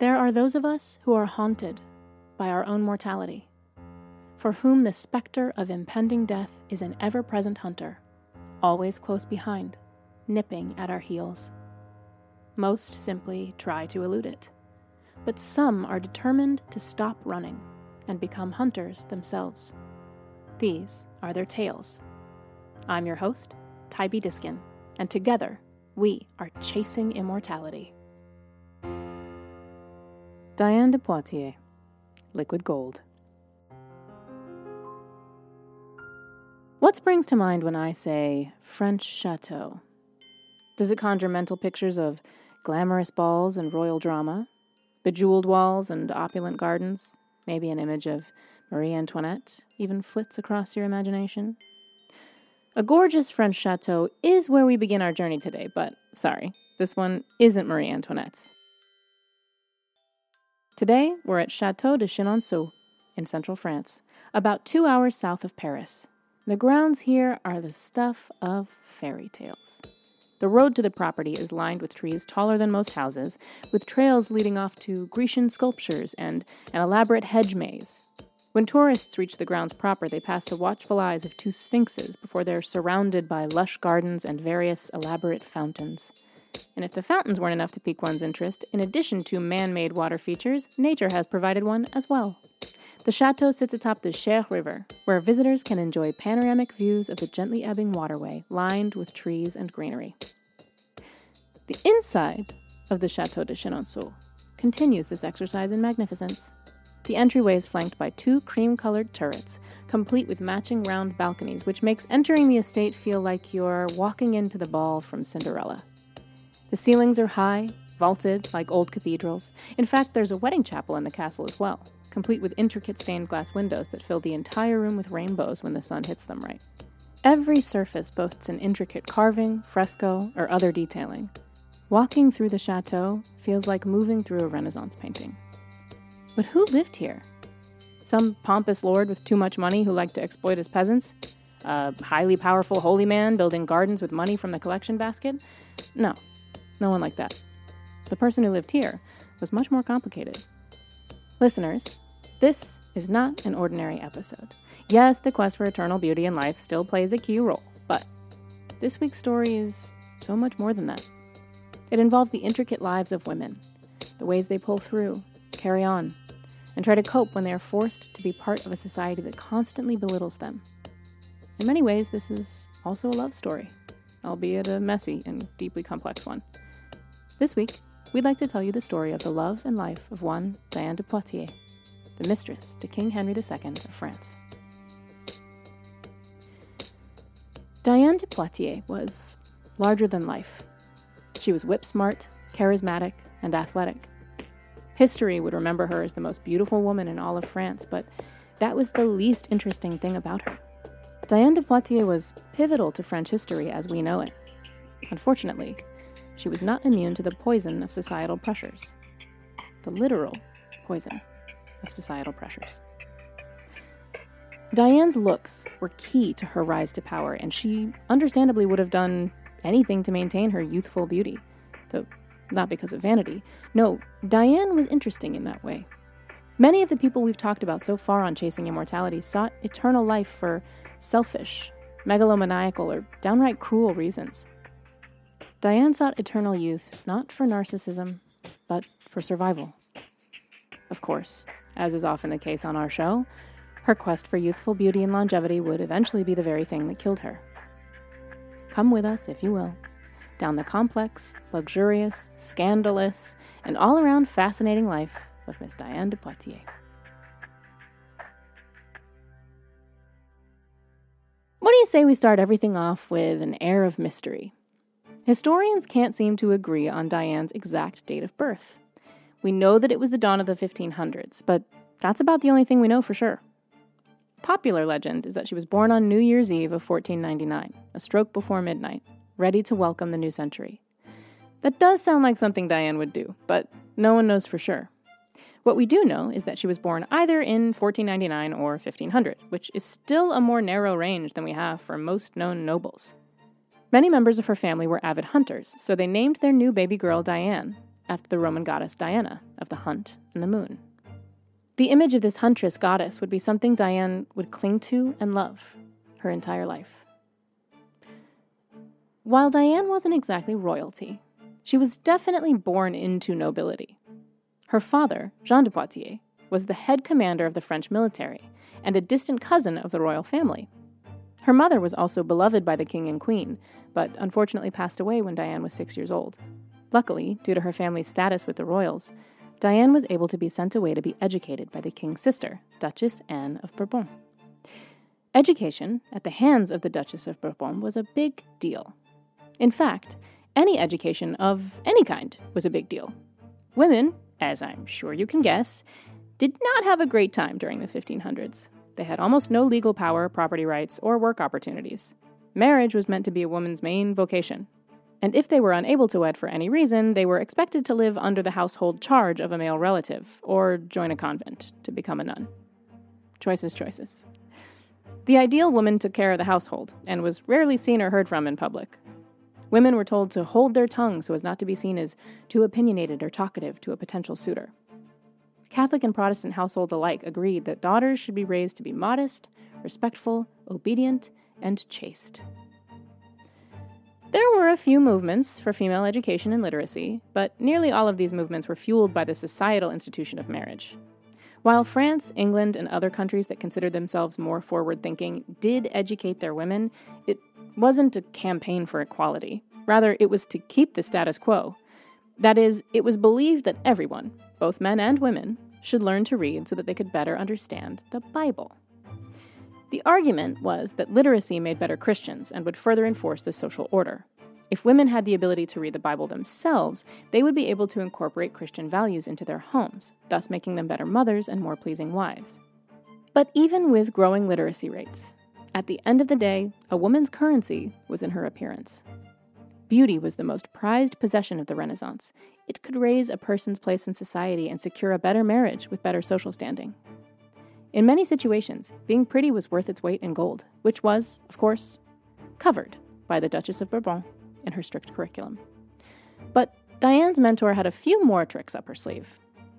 There are those of us who are haunted by our own mortality, for whom the specter of impending death is an ever-present hunter, always close behind, nipping at our heels. Most simply try to elude it, but some are determined to stop running and become hunters themselves. These are their tales. I'm your host, Tybee Diskin, and together we are chasing immortality. Diane de Poitiers, Liquid Gold. What springs to mind when I say French chateau? Does it conjure mental pictures of glamorous balls and royal drama, bejeweled walls and opulent gardens? Maybe an image of Marie Antoinette even flits across your imagination? A gorgeous French chateau is where we begin our journey today, but sorry, this one isn't Marie Antoinette's. Today, we're at Château de Chenonceau in central France, about 2 hours south of Paris. The grounds here are the stuff of fairy tales. The road to the property is lined with trees taller than most houses, with trails leading off to Grecian sculptures and an elaborate hedge maze. When tourists reach the grounds proper, they pass the watchful eyes of 2 sphinxes before they're surrounded by lush gardens and various elaborate fountains. And if the fountains weren't enough to pique one's interest, in addition to man-made water features, nature has provided one as well. The chateau sits atop the Cher River, where visitors can enjoy panoramic views of the gently ebbing waterway, lined with trees and greenery. The inside of the Château de Chenonceau continues this exercise in magnificence. The entryway is flanked by 2 cream-colored turrets, complete with matching round balconies, which makes entering the estate feel like you're walking into the ball from Cinderella. The ceilings are high, vaulted like old cathedrals. In fact, there's a wedding chapel in the castle as well, complete with intricate stained glass windows that fill the entire room with rainbows when the sun hits them right. Every surface boasts an intricate carving, fresco, or other detailing. Walking through the chateau feels like moving through a Renaissance painting. But who lived here? Some pompous lord with too much money who liked to exploit his peasants? A highly powerful holy man building gardens with money from the collection basket? No one like that. The person who lived here was much more complicated. Listeners, this is not an ordinary episode. Yes, the quest for eternal beauty in life still plays a key role, but this week's story is so much more than that. It involves the intricate lives of women, the ways they pull through, carry on, and try to cope when they are forced to be part of a society that constantly belittles them. In many ways, this is also a love story, albeit a messy and deeply complex one. This week, we'd like to tell you the story of the love and life of one Diane de Poitiers, the mistress to King Henry II of France. Diane de Poitiers was larger than life. She was whip-smart, charismatic, and athletic. History would remember her as the most beautiful woman in all of France, but that was the least interesting thing about her. Diane de Poitiers was pivotal to French history as we know it. Unfortunately, she was not immune to the poison of societal pressures. The literal poison of societal pressures. Diane's looks were key to her rise to power, and she understandably would have done anything to maintain her youthful beauty, though not because of vanity. No, Diane was interesting in that way. Many of the people we've talked about so far on Chasing Immortality sought eternal life for selfish, megalomaniacal, or downright cruel reasons. Diane sought eternal youth not for narcissism, but for survival. Of course, as is often the case on our show, her quest for youthful beauty and longevity would eventually be the very thing that killed her. Come with us, if you will, down the complex, luxurious, scandalous, and all-around fascinating life of Miss Diane de Poitiers. What do you say we start everything off with an air of mystery? Historians can't seem to agree on Diane's exact date of birth. We know that it was the dawn of the 1500s, but that's about the only thing we know for sure. Popular legend is that she was born on New Year's Eve of 1499, a stroke before midnight, ready to welcome the new century. That does sound like something Diane would do, but no one knows for sure. What we do know is that she was born either in 1499 or 1500, which is still a more narrow range than we have for most known nobles. Many members of her family were avid hunters, so they named their new baby girl Diane, after the Roman goddess Diana of the hunt and the moon. The image of this huntress goddess would be something Diane would cling to and love her entire life. While Diane wasn't exactly royalty, she was definitely born into nobility. Her father, Jean de Poitiers, was the head commander of the French military and a distant cousin of the royal family. Her mother was also beloved by the king and queen, but unfortunately passed away when Diane was 6 years old. Luckily, due to her family's status with the royals, Diane was able to be sent away to be educated by the king's sister, Duchess Anne of Bourbon. Education at the hands of the Duchess of Bourbon was a big deal. In fact, any education of any kind was a big deal. Women, as I'm sure you can guess, did not have a great time during the 1500s. They had almost no legal power, property rights, or work opportunities. Marriage was meant to be a woman's main vocation. And if they were unable to wed for any reason, they were expected to live under the household charge of a male relative, or join a convent to become a nun. Choices. The ideal woman took care of the household, and was rarely seen or heard from in public. Women were told to hold their tongue so as not to be seen as too opinionated or talkative to a potential suitor. Catholic and Protestant households alike agreed that daughters should be raised to be modest, respectful, obedient, and chaste. There were a few movements for female education and literacy, but nearly all of these movements were fueled by the societal institution of marriage. While France, England, and other countries that considered themselves more forward-thinking did educate their women, it wasn't a campaign for equality. Rather, it was to keep the status quo. That is, it was believed that everyone, both men and women, should learn to read so that they could better understand the Bible. The argument was that literacy made better Christians and would further enforce the social order. If women had the ability to read the Bible themselves, they would be able to incorporate Christian values into their homes, thus making them better mothers and more pleasing wives. But even with growing literacy rates, at the end of the day, a woman's currency was in her appearance. Beauty was the most prized possession of the Renaissance. It could raise a person's place in society and secure a better marriage with better social standing. In many situations, being pretty was worth its weight in gold, which was, of course, covered by the Duchess of Bourbon in her strict curriculum. But Diane's mentor had a few more tricks up her sleeve.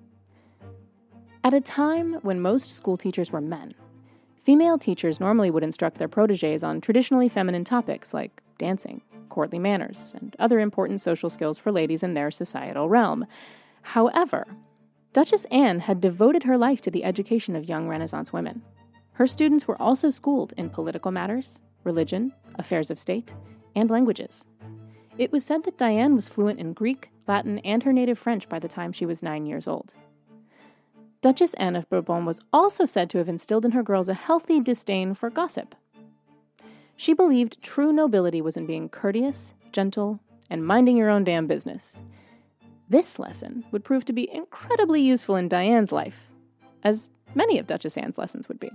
At a time when most school teachers were men, female teachers normally would instruct their protégés on traditionally feminine topics like dancing, courtly manners, and other important social skills for ladies in their societal realm. However, Duchess Anne had devoted her life to the education of young Renaissance women. Her students were also schooled in political matters, religion, affairs of state, and languages. It was said that Diane was fluent in Greek, Latin, and her native French by the time she was 9 years old. Duchess Anne of Bourbon was also said to have instilled in her girls a healthy disdain for gossip. She believed true nobility was in being courteous, gentle, and minding your own damn business. This lesson would prove to be incredibly useful in Diane's life, as many of Duchess Anne's lessons would be.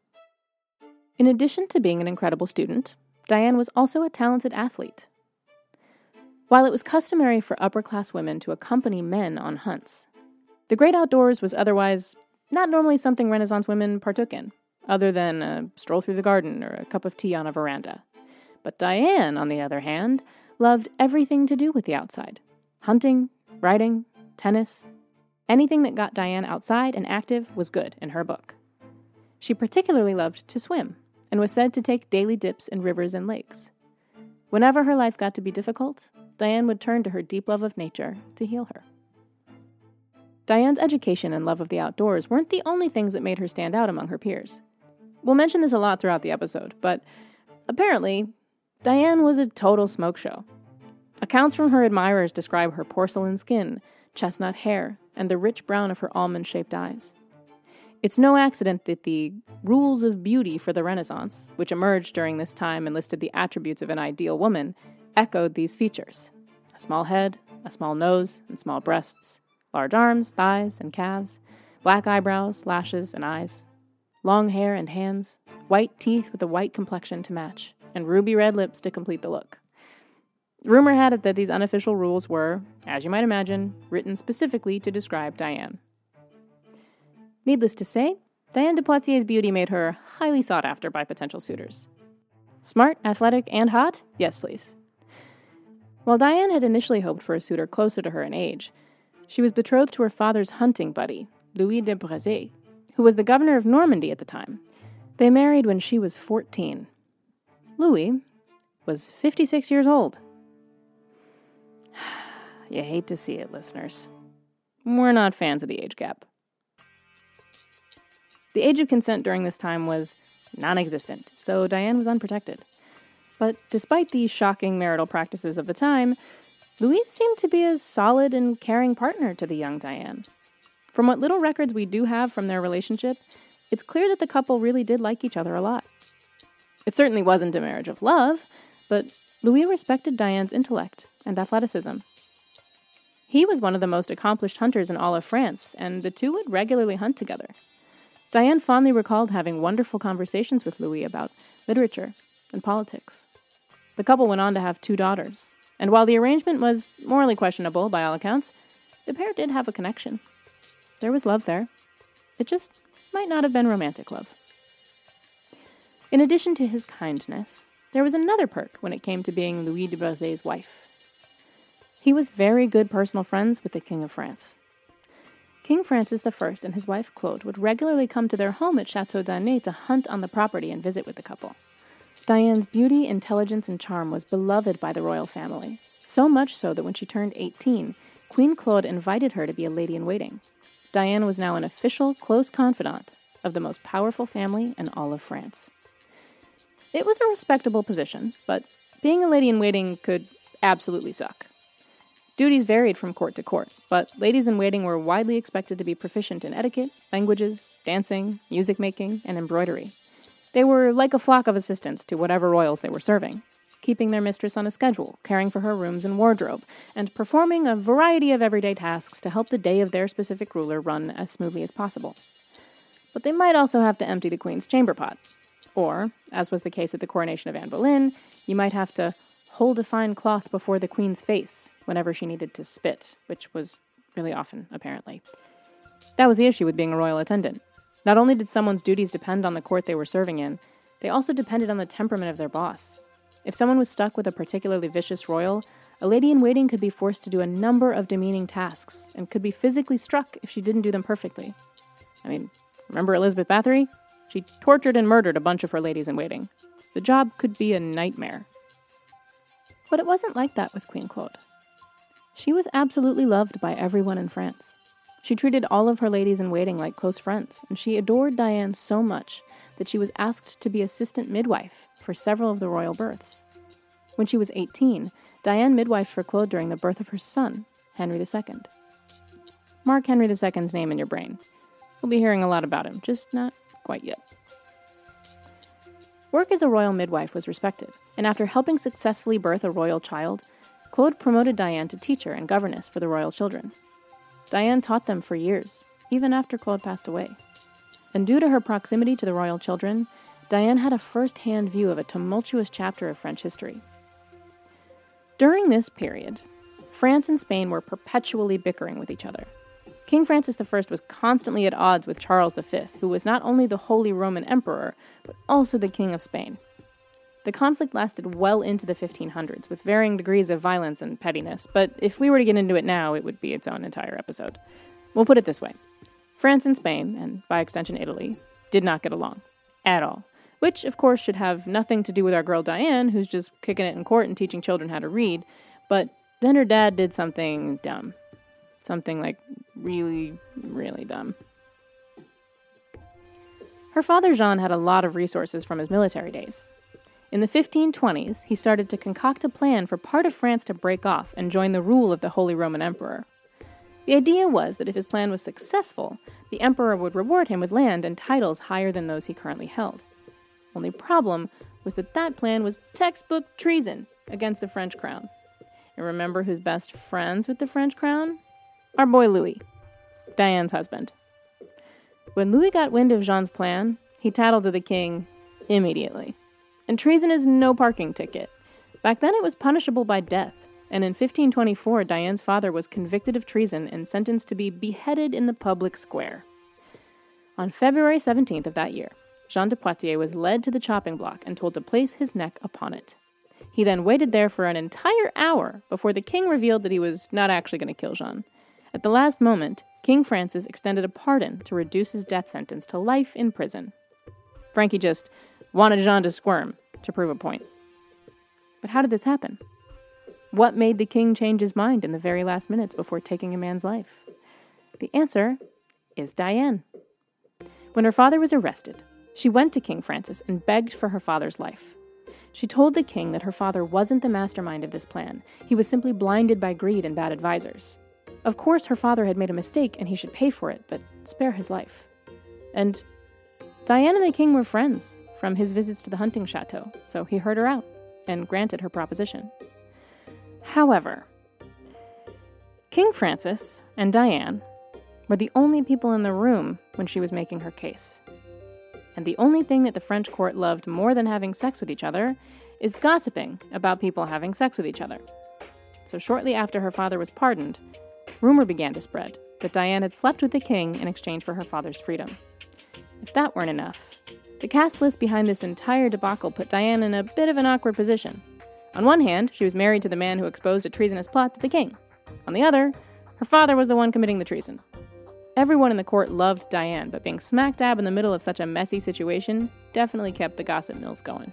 In addition to being an incredible student, Diane was also a talented athlete. While it was customary for upper-class women to accompany men on hunts, the great outdoors was otherwise not normally something Renaissance women partook in, other than a stroll through the garden or a cup of tea on a veranda. But Diane, on the other hand, loved everything to do with the outside. Hunting, riding, tennis. Anything that got Diane outside and active was good in her book. She particularly loved to swim, and was said to take daily dips in rivers and lakes. Whenever her life got to be difficult, Diane would turn to her deep love of nature to heal her. Diane's education and love of the outdoors weren't the only things that made her stand out among her peers. We'll mention this a lot throughout the episode, but apparently, Diane was a total smoke show. Accounts from her admirers describe her porcelain skin, chestnut hair, and the rich brown of her almond-shaped eyes. It's no accident that the rules of beauty for the Renaissance, which emerged during this time and listed the attributes of an ideal woman, echoed these features: a small head, a small nose, and small breasts, large arms, thighs, and calves, black eyebrows, lashes, and eyes, long hair and hands, white teeth with a white complexion to match, and ruby red lips to complete the look. Rumor had it that these unofficial rules were, as you might imagine, written specifically to describe Diane. Needless to say, Diane de Poitiers' beauty made her highly sought after by potential suitors. Smart, athletic, and hot? Yes, please. While Diane had initially hoped for a suitor closer to her in age, She was betrothed to her father's hunting buddy, Louis de Brezé, who was the governor of Normandy at the time. They married when she was 14. Louis was 56 years old. You hate to see it, listeners. We're not fans of the age gap. The age of consent during this time was non-existent, so Diane was unprotected. But despite the shocking marital practices of the time, Louis seemed to be a solid and caring partner to the young Diane. From what little records we do have from their relationship, it's clear that the couple really did like each other a lot. It certainly wasn't a marriage of love, but Louis respected Diane's intellect and athleticism. He was one of the most accomplished hunters in all of France, and the two would regularly hunt together. Diane fondly recalled having wonderful conversations with Louis about literature and politics. The couple went on to have 2 daughters, and while the arrangement was morally questionable by all accounts, the pair did have a connection. There was love there. It just might not have been romantic love. In addition to his kindness, there was another perk when it came to being Louis de Brezé's wife. He was very good personal friends with the King of France. King Francis I and his wife Claude would regularly come to their home at Château d'Anet to hunt on the property and visit with the couple. Diane's beauty, intelligence, and charm was beloved by the royal family, so much so that when she turned 18, Queen Claude invited her to be a lady-in-waiting. Diane was now an official, close confidant of the most powerful family in all of France. It was a respectable position, but being a lady-in-waiting could absolutely suck. Duties varied from court to court, but ladies-in-waiting were widely expected to be proficient in etiquette, languages, dancing, music-making, and embroidery. They were like a flock of assistants to whatever royals they were serving, keeping their mistress on a schedule, caring for her rooms and wardrobe, and performing a variety of everyday tasks to help the day of their specific ruler run as smoothly as possible. But they might also have to empty the queen's chamber pot. Or, as was the case at the coronation of Anne Boleyn, you might have to hold a fine cloth before the queen's face whenever she needed to spit, which was really often, apparently. That was the issue with being a royal attendant. Not only did someone's duties depend on the court they were serving in, they also depended on the temperament of their boss. If someone was stuck with a particularly vicious royal, a lady-in-waiting could be forced to do a number of demeaning tasks and could be physically struck if she didn't do them perfectly. I mean, remember Elizabeth Bathory? She tortured and murdered a bunch of her ladies-in-waiting. The job could be a nightmare. But it wasn't like that with Queen Claude. She was absolutely loved by everyone in France. She treated all of her ladies-in-waiting like close friends, and she adored Diane so much that she was asked to be assistant midwife for several of the royal births. When she was 18, Diane midwifed for Claude during the birth of her son, Henry II. Mark Henry II's name in your brain. We'll be hearing a lot about him, just not quite yet. Work as a royal midwife was respected, and after helping successfully birth a royal child, Claude promoted Diane to teacher and governess for the royal children. Diane taught them for years, even after Claude passed away. And due to her proximity to the royal children, Diane had a first-hand view of a tumultuous chapter of French history. During this period, France and Spain were perpetually bickering with each other. King Francis I was constantly at odds with Charles V, who was not only the Holy Roman Emperor, but also the King of Spain. The conflict lasted well into the 1500s, with varying degrees of violence and pettiness, but if we were to get into it now, it would be its own entire episode. We'll put it this way. France and Spain, and by extension Italy, did not get along. At all. Which, of course, should have nothing to do with our girl Diane, who's just kicking it in court and teaching children how to read, but then her dad did something dumb. Something, like, really, really dumb. Her father Jean had a lot of resources from his military days. In the 1520s, he started to concoct a plan for part of France to break off and join the rule of the Holy Roman Emperor. The idea was that if his plan was successful, the emperor would reward him with land and titles higher than those he currently held. Only problem was that that plan was textbook treason against the French crown. And remember who's best friends with the French crown? Our boy Louis, Diane's husband. When Louis got wind of Jean's plan, he tattled to the king immediately. And treason is no parking ticket. Back then it was punishable by death, and in 1524 Diane's father was convicted of treason and sentenced to be beheaded in the public square. On February 17th of that year, Jean de Poitiers was led to the chopping block and told to place his neck upon it. He then waited there for an entire hour before the king revealed that he was not actually going to kill Jean. At the last moment, King Francis extended a pardon to reduce his death sentence to life in prison. Frankie just wanted Jean to squirm to prove a point. But how did this happen? What made the king change his mind in the very last minutes before taking a man's life? The answer is Diane. When her father was arrested, she went to King Francis and begged for her father's life. She told the king that her father wasn't the mastermind of this plan. He was simply blinded by greed and bad advisors. Of course, her father had made a mistake and he should pay for it, but spare his life. And Diane and the king were friends from his visits to the hunting chateau, so he heard her out and granted her proposition. However, King Francis and Diane were the only people in the room when she was making her case. And the only thing that the French court loved more than having sex with each other is gossiping about people having sex with each other. So shortly after her father was pardoned, rumor began to spread that Diane had slept with the king in exchange for her father's freedom. If that weren't enough, the cast list behind this entire debacle put Diane in a bit of an awkward position. On one hand, she was married to the man who exposed a treasonous plot to the king. On the other, her father was the one committing the treason. Everyone in the court loved Diane, but being smack dab in the middle of such a messy situation definitely kept the gossip mills going.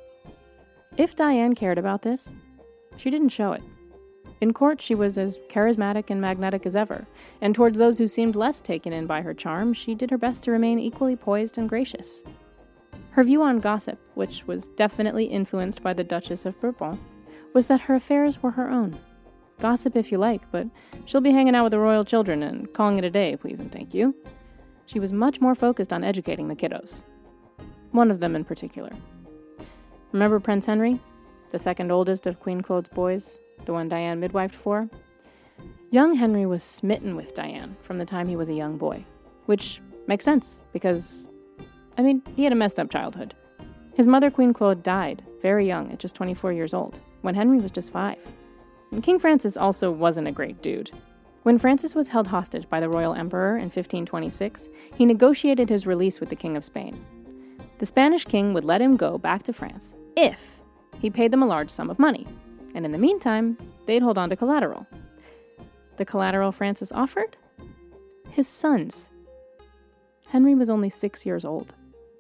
If Diane cared about this, she didn't show it. In court, she was as charismatic and magnetic as ever, and towards those who seemed less taken in by her charm, she did her best to remain equally poised and gracious. Her view on gossip, which was definitely influenced by the Duchess of Bourbon, was that her affairs were her own. Gossip if you like, but she'll be hanging out with the royal children and calling it a day, please and thank you. She was much more focused on educating the kiddos. One of them in particular. Remember Prince Henry, the second oldest of Queen Claude's boys, the one Diane midwifed for? Young Henry was smitten with Diane from the time he was a young boy, which makes sense because, he had a messed up childhood. His mother, Queen Claude, died very young at just 24 years old, when Henry was just 5. And King Francis also wasn't a great dude. When Francis was held hostage by the royal emperor in 1526, he negotiated his release with the King of Spain. The Spanish king would let him go back to France if he paid them a large sum of money, and in the meantime, they'd hold on to collateral. The collateral Francis offered? His sons. Henry was only 6 years old.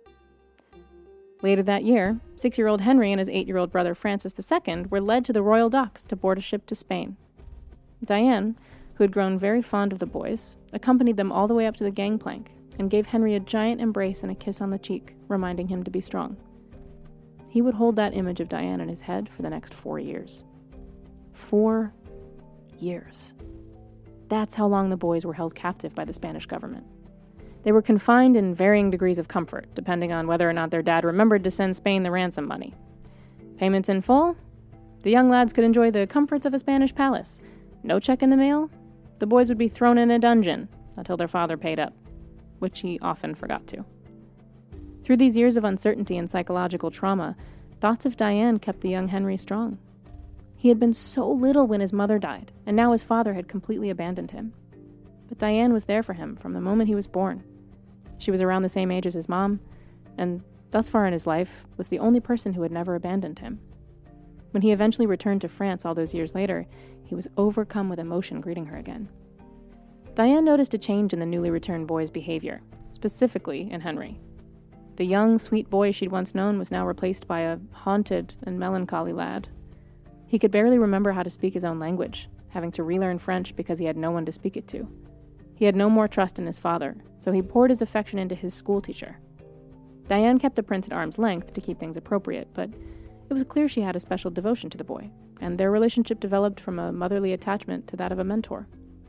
Later that year, 6-year-old Henry and his 8-year-old brother Francis II were led to the royal docks to board a ship to Spain. Diane, who had grown very fond of the boys, accompanied them all the way up to the gangplank and gave Henry a giant embrace and a kiss on the cheek, reminding him to be strong. He would hold that image of Diane in his head for the next 4 years. 4 years. That's how long the boys were held captive by the Spanish government. They were confined in varying degrees of comfort, depending on whether or not their dad remembered to send Spain the ransom money. Payments in full? The young lads could enjoy the comforts of a Spanish palace. No check in the mail? The boys would be thrown in a dungeon until their father paid up, which he often forgot to. Through these years of uncertainty and psychological trauma, thoughts of Diane kept the young Henry strong. He had been so little when his mother died, and now his father had completely abandoned him. But Diane was there for him from the moment he was born. She was around the same age as his mom, and thus far in his life was the only person who had never abandoned him. When he eventually returned to France all those years later, he was overcome with emotion greeting her again. Diane noticed a change in the newly returned boy's behavior, specifically in Henry. The young, sweet boy she'd once known was now replaced by a haunted and melancholy lad. He could barely remember how to speak his own language, having to relearn French because he had no one to speak it to. He had no more trust in his father, so he poured his affection into his schoolteacher. Diane kept the prince at arm's length to keep things appropriate, but it was clear she had a special devotion to the boy, and their relationship developed from a motherly attachment to that of a mentor.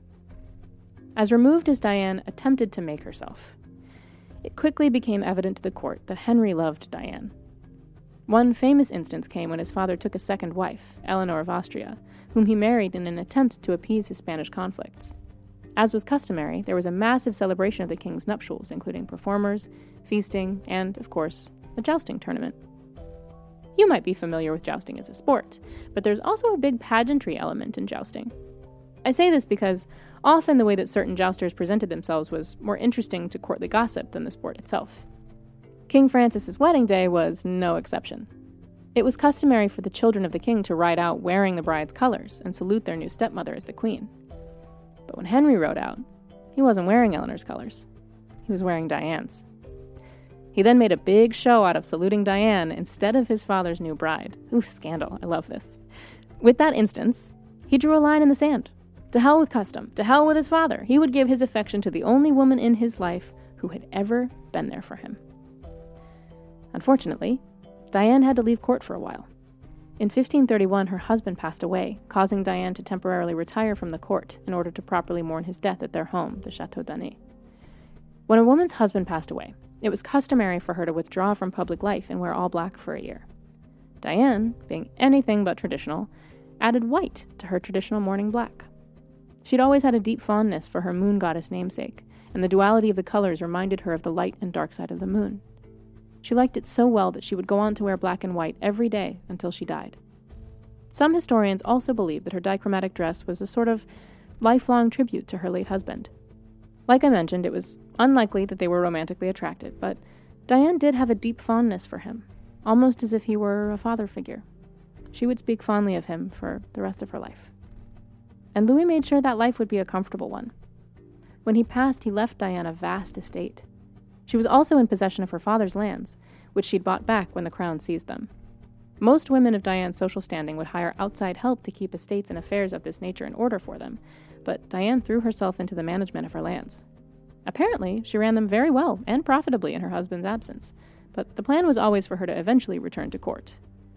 As removed as Diane attempted to make herself, it quickly became evident to the court that Henry loved Diane. One famous instance came when his father took a second wife, Eleanor of Austria, whom he married in an attempt to appease his Spanish conflicts. As was customary, there was a massive celebration of the king's nuptials, including performers, feasting, and, of course, a jousting tournament. You might be familiar with jousting as a sport, but there's also a big pageantry element in jousting. I say this because often the way that certain jousters presented themselves was more interesting to courtly gossip than the sport itself. King Francis's wedding day was no exception. It was customary for the children of the king to ride out wearing the bride's colors and salute their new stepmother as the queen. But when Henry rode out, he wasn't wearing Eleanor's colors. He was wearing Diane's. He then made a big show out of saluting Diane instead of his father's new bride. Ooh, scandal. I love this. With that instance, he drew a line in the sand. To hell with custom. To hell with his father. He would give his affection to the only woman in his life who had ever been there for him. Unfortunately, Diane had to leave court for a while. In 1531, her husband passed away, causing Diane to temporarily retire from the court in order to properly mourn his death at their home, the Château d'Annet. When a woman's husband passed away, it was customary for her to withdraw from public life and wear all black for a year. Diane, being anything but traditional, added white to her traditional mourning black. She'd always had a deep fondness for her moon goddess namesake, and the duality of the colors reminded her of the light and dark side of the moon. She liked it so well that she would go on to wear black and white every day until she died. Some historians also believe that her dichromatic dress was a sort of lifelong tribute to her late husband. Like I mentioned, it was unlikely that they were romantically attracted, but Diane did have a deep fondness for him, almost as if he were a father figure. She would speak fondly of him for the rest of her life. And Louis made sure that life would be a comfortable one. When he passed, he left Diane a vast estate. She was also in possession of her father's lands, which she'd bought back when the crown seized them. Most women of Diane's social standing would hire outside help to keep estates and affairs of this nature in order for them, but Diane threw herself into the management of her lands. Apparently, she ran them very well and profitably in her husband's absence, but the plan was always for her to eventually return to court,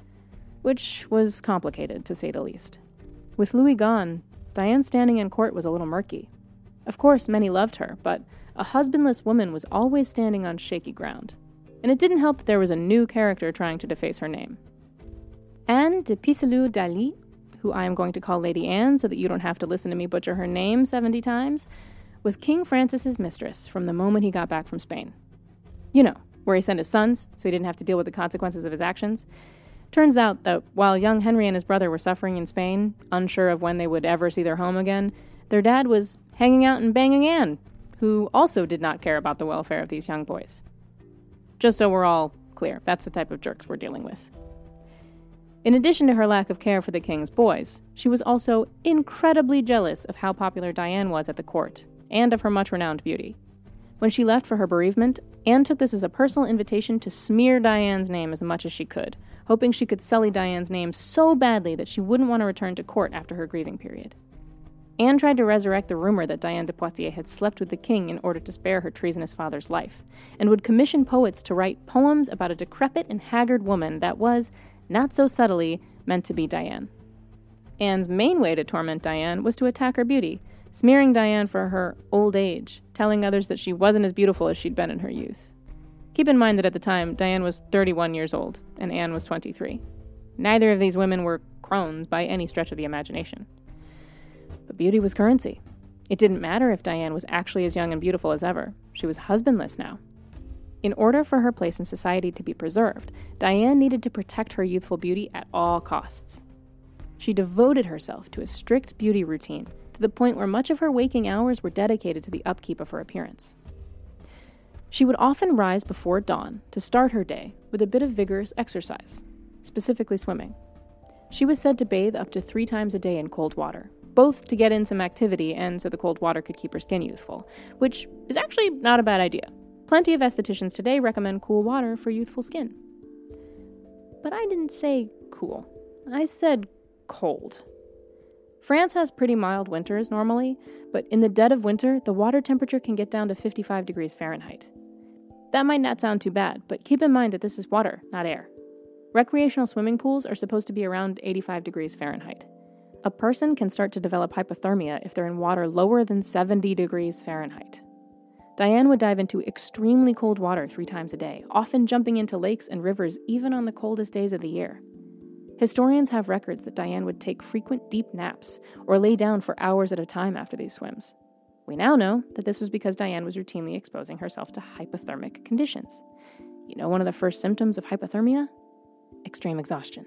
which was complicated, to say the least. With Louis gone, Diane's standing in court was a little murky. Of course, many loved her, but a husbandless woman was always standing on shaky ground, and it didn't help that there was a new character trying to deface her name. Anne de Pisseleu-d'Ailly, who I am going to call Lady Anne so that you don't have to listen to me butcher her name 70 times, was King Francis's mistress from the moment he got back from Spain. You know, where he sent his sons so he didn't have to deal with the consequences of his actions. Turns out that while young Henry and his brother were suffering in Spain, unsure of when they would ever see their home again, their dad was hanging out and banging Anne, who also did not care about the welfare of these young boys. Just so we're all clear, that's the type of jerks we're dealing with. In addition to her lack of care for the king's boys, she was also incredibly jealous of how popular Diane was at the court, and of her much-renowned beauty. When she left for her bereavement, Anne took this as a personal invitation to smear Diane's name as much as she could, hoping she could sully Diane's name so badly that she wouldn't want to return to court after her grieving period. Anne tried to resurrect the rumor that Diane de Poitiers had slept with the king in order to spare her treasonous father's life, and would commission poets to write poems about a decrepit and haggard woman that was, not so subtly, meant to be Diane. Anne's main way to torment Diane was to attack her beauty, smearing Diane for her old age, telling others that she wasn't as beautiful as she'd been in her youth. Keep in mind that at the time, Diane was 31 years old, and Anne was 23. Neither of these women were crones by any stretch of the imagination. But beauty was currency. It didn't matter if Diane was actually as young and beautiful as ever. She was husbandless now. In order for her place in society to be preserved, Diane needed to protect her youthful beauty at all costs. She devoted herself to a strict beauty routine, to the point where much of her waking hours were dedicated to the upkeep of her appearance. She would often rise before dawn to start her day with a bit of vigorous exercise, specifically swimming. She was said to bathe up to 3 times a day in cold water, both to get in some activity and so the cold water could keep her skin youthful, which is actually not a bad idea. Plenty of estheticians today recommend cool water for youthful skin. But I didn't say cool. I said cold. France has pretty mild winters normally, but in the dead of winter, the water temperature can get down to 55 degrees Fahrenheit. That might not sound too bad, but keep in mind that this is water, not air. Recreational swimming pools are supposed to be around 85 degrees Fahrenheit. A person can start to develop hypothermia if they're in water lower than 70 degrees Fahrenheit. Diane would dive into extremely cold water 3 times a day, often jumping into lakes and rivers even on the coldest days of the year. Historians have records that Diane would take frequent deep naps or lay down for hours at a time after these swims. We now know that this was because Diane was routinely exposing herself to hypothermic conditions. You know one of the first symptoms of hypothermia? Extreme exhaustion.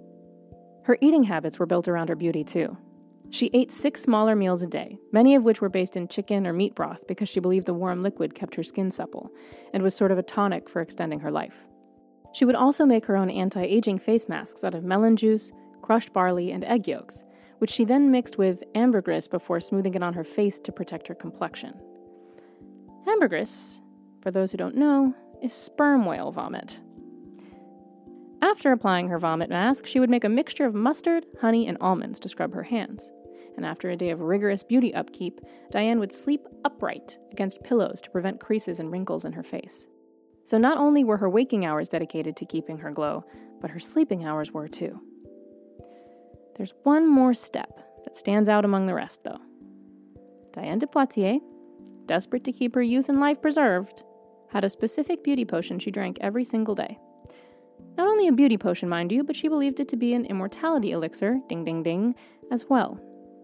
Her eating habits were built around her beauty, too. She ate 6 smaller meals a day, many of which were based in chicken or meat broth because she believed the warm liquid kept her skin supple and was sort of a tonic for extending her life. She would also make her own anti-aging face masks out of melon juice, crushed barley, and egg yolks, which she then mixed with ambergris before smoothing it on her face to protect her complexion. Ambergris, for those who don't know, is sperm whale vomit. After applying her vomit mask, she would make a mixture of mustard, honey, and almonds to scrub her hands. And after a day of rigorous beauty upkeep, Diane would sleep upright against pillows to prevent creases and wrinkles in her face. So not only were her waking hours dedicated to keeping her glow, but her sleeping hours were too. There's one more step that stands out among the rest, though. Diane de Poitiers, desperate to keep her youth and life preserved, had a specific beauty potion she drank every single day. Not only a beauty potion, mind you, but she believed it to be an immortality elixir, ding ding ding, as well.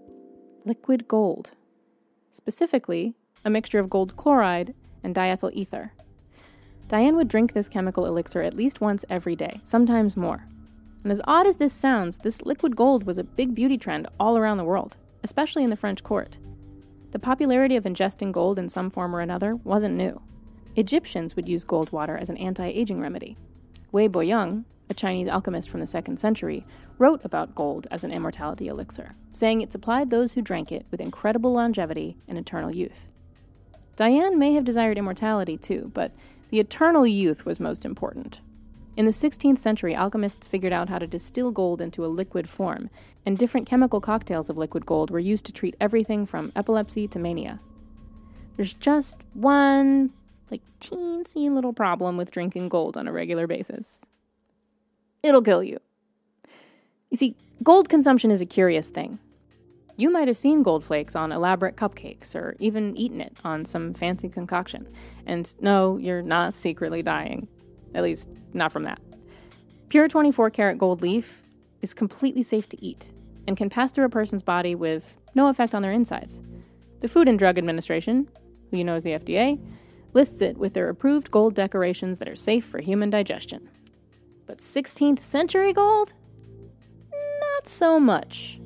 Liquid gold. Specifically, a mixture of gold chloride and diethyl ether. Diane would drink this chemical elixir at least once every day, sometimes more. And as odd as this sounds, this liquid gold was a big beauty trend all around the world, especially in the French court. The popularity of ingesting gold in some form or another wasn't new. Egyptians would use gold water as an anti-aging remedy. Wei Boyang, a Chinese alchemist from the 2nd century, wrote about gold as an immortality elixir, saying it supplied those who drank it with incredible longevity and eternal youth. Diane may have desired immortality too, but the eternal youth was most important. In the 16th century, alchemists figured out how to distill gold into a liquid form, and different chemical cocktails of liquid gold were used to treat everything from epilepsy to mania. There's just one, teensy little problem with drinking gold on a regular basis. It'll kill you. You see, gold consumption is a curious thing. You might have seen gold flakes on elaborate cupcakes or even eaten it on some fancy concoction. And no, you're not secretly dying. At least, not from that. Pure 24-karat gold leaf is completely safe to eat and can pass through a person's body with no effect on their insides. The Food and Drug Administration, who you know is the FDA, lists it with their approved gold decorations that are safe for human digestion. But 16th century gold? Not so much.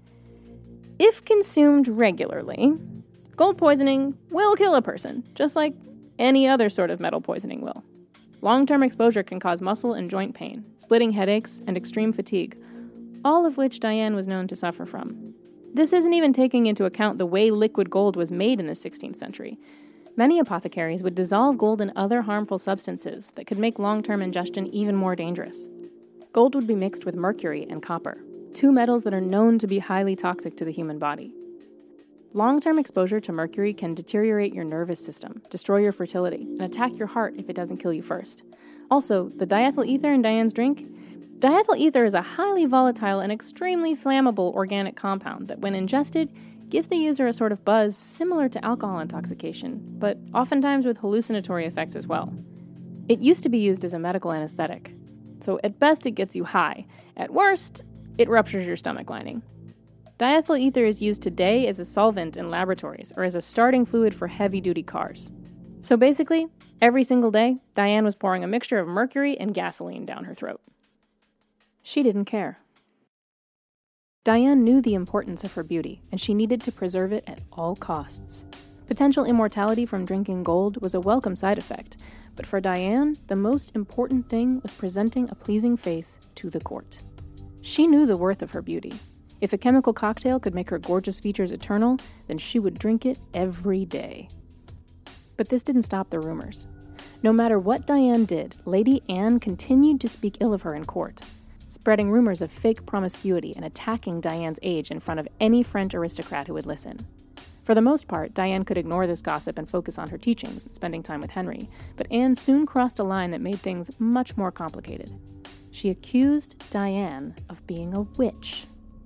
If consumed regularly, gold poisoning will kill a person, just like any other sort of metal poisoning will. Long-term exposure can cause muscle and joint pain, splitting headaches, and extreme fatigue, all of which Diane was known to suffer from. This isn't even taking into account the way liquid gold was made in the 16th century. Many apothecaries would dissolve gold in other harmful substances that could make long-term ingestion even more dangerous. Gold would be mixed with mercury and copper, two metals that are known to be highly toxic to the human body. Long-term exposure to mercury can deteriorate your nervous system, destroy your fertility, and attack your heart if it doesn't kill you first. Also, the diethyl ether in Diane's drink? Diethyl ether is a highly volatile and extremely flammable organic compound that, when ingested, gives the user a sort of buzz similar to alcohol intoxication, but oftentimes with hallucinatory effects as well. It used to be used as a medical anesthetic, so at best it gets you high. At worst, it ruptures your stomach lining. Diethyl ether is used today as a solvent in laboratories or as a starting fluid for heavy-duty cars. So basically, every single day, Diane was pouring a mixture of mercury and gasoline down her throat. She didn't care. Diane knew the importance of her beauty, and she needed to preserve it at all costs. Potential immortality from drinking gold was a welcome side effect, but for Diane, the most important thing was presenting a pleasing face to the court. She knew the worth of her beauty. If a chemical cocktail could make her gorgeous features eternal, then she would drink it every day. But this didn't stop the rumors. No matter what Diane did, Lady Anne continued to speak ill of her in court, spreading rumors of fake promiscuity and attacking Diane's age in front of any French aristocrat who would listen. For the most part, Diane could ignore this gossip and focus on her teachings and spending time with Henry, but Anne soon crossed a line that made things much more complicated. She accused Diane of being a witch.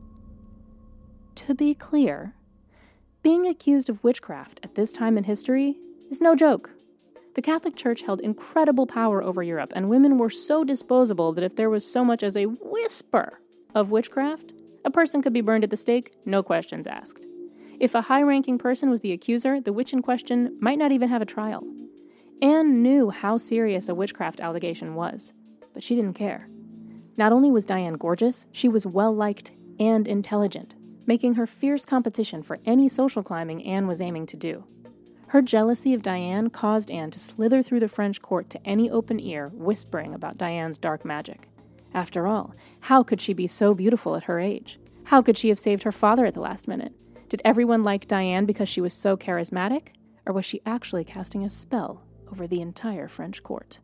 To be clear, being accused of witchcraft at this time in history is no joke. The Catholic Church held incredible power over Europe, and women were so disposable that if there was so much as a whisper of witchcraft, a person could be burned at the stake, no questions asked. If a high-ranking person was the accuser, the witch in question might not even have a trial. Anne knew how serious a witchcraft allegation was, but she didn't care. Not only was Diane gorgeous, she was well-liked and intelligent, making her fierce competition for any social climbing Anne was aiming to do. Her jealousy of Diane caused Anne to slither through the French court to any open ear, whispering about Diane's dark magic. After all, how could she be so beautiful at her age? How could she have saved her father at the last minute? Did everyone like Diane because she was so charismatic? Or was she actually casting a spell over the entire French court?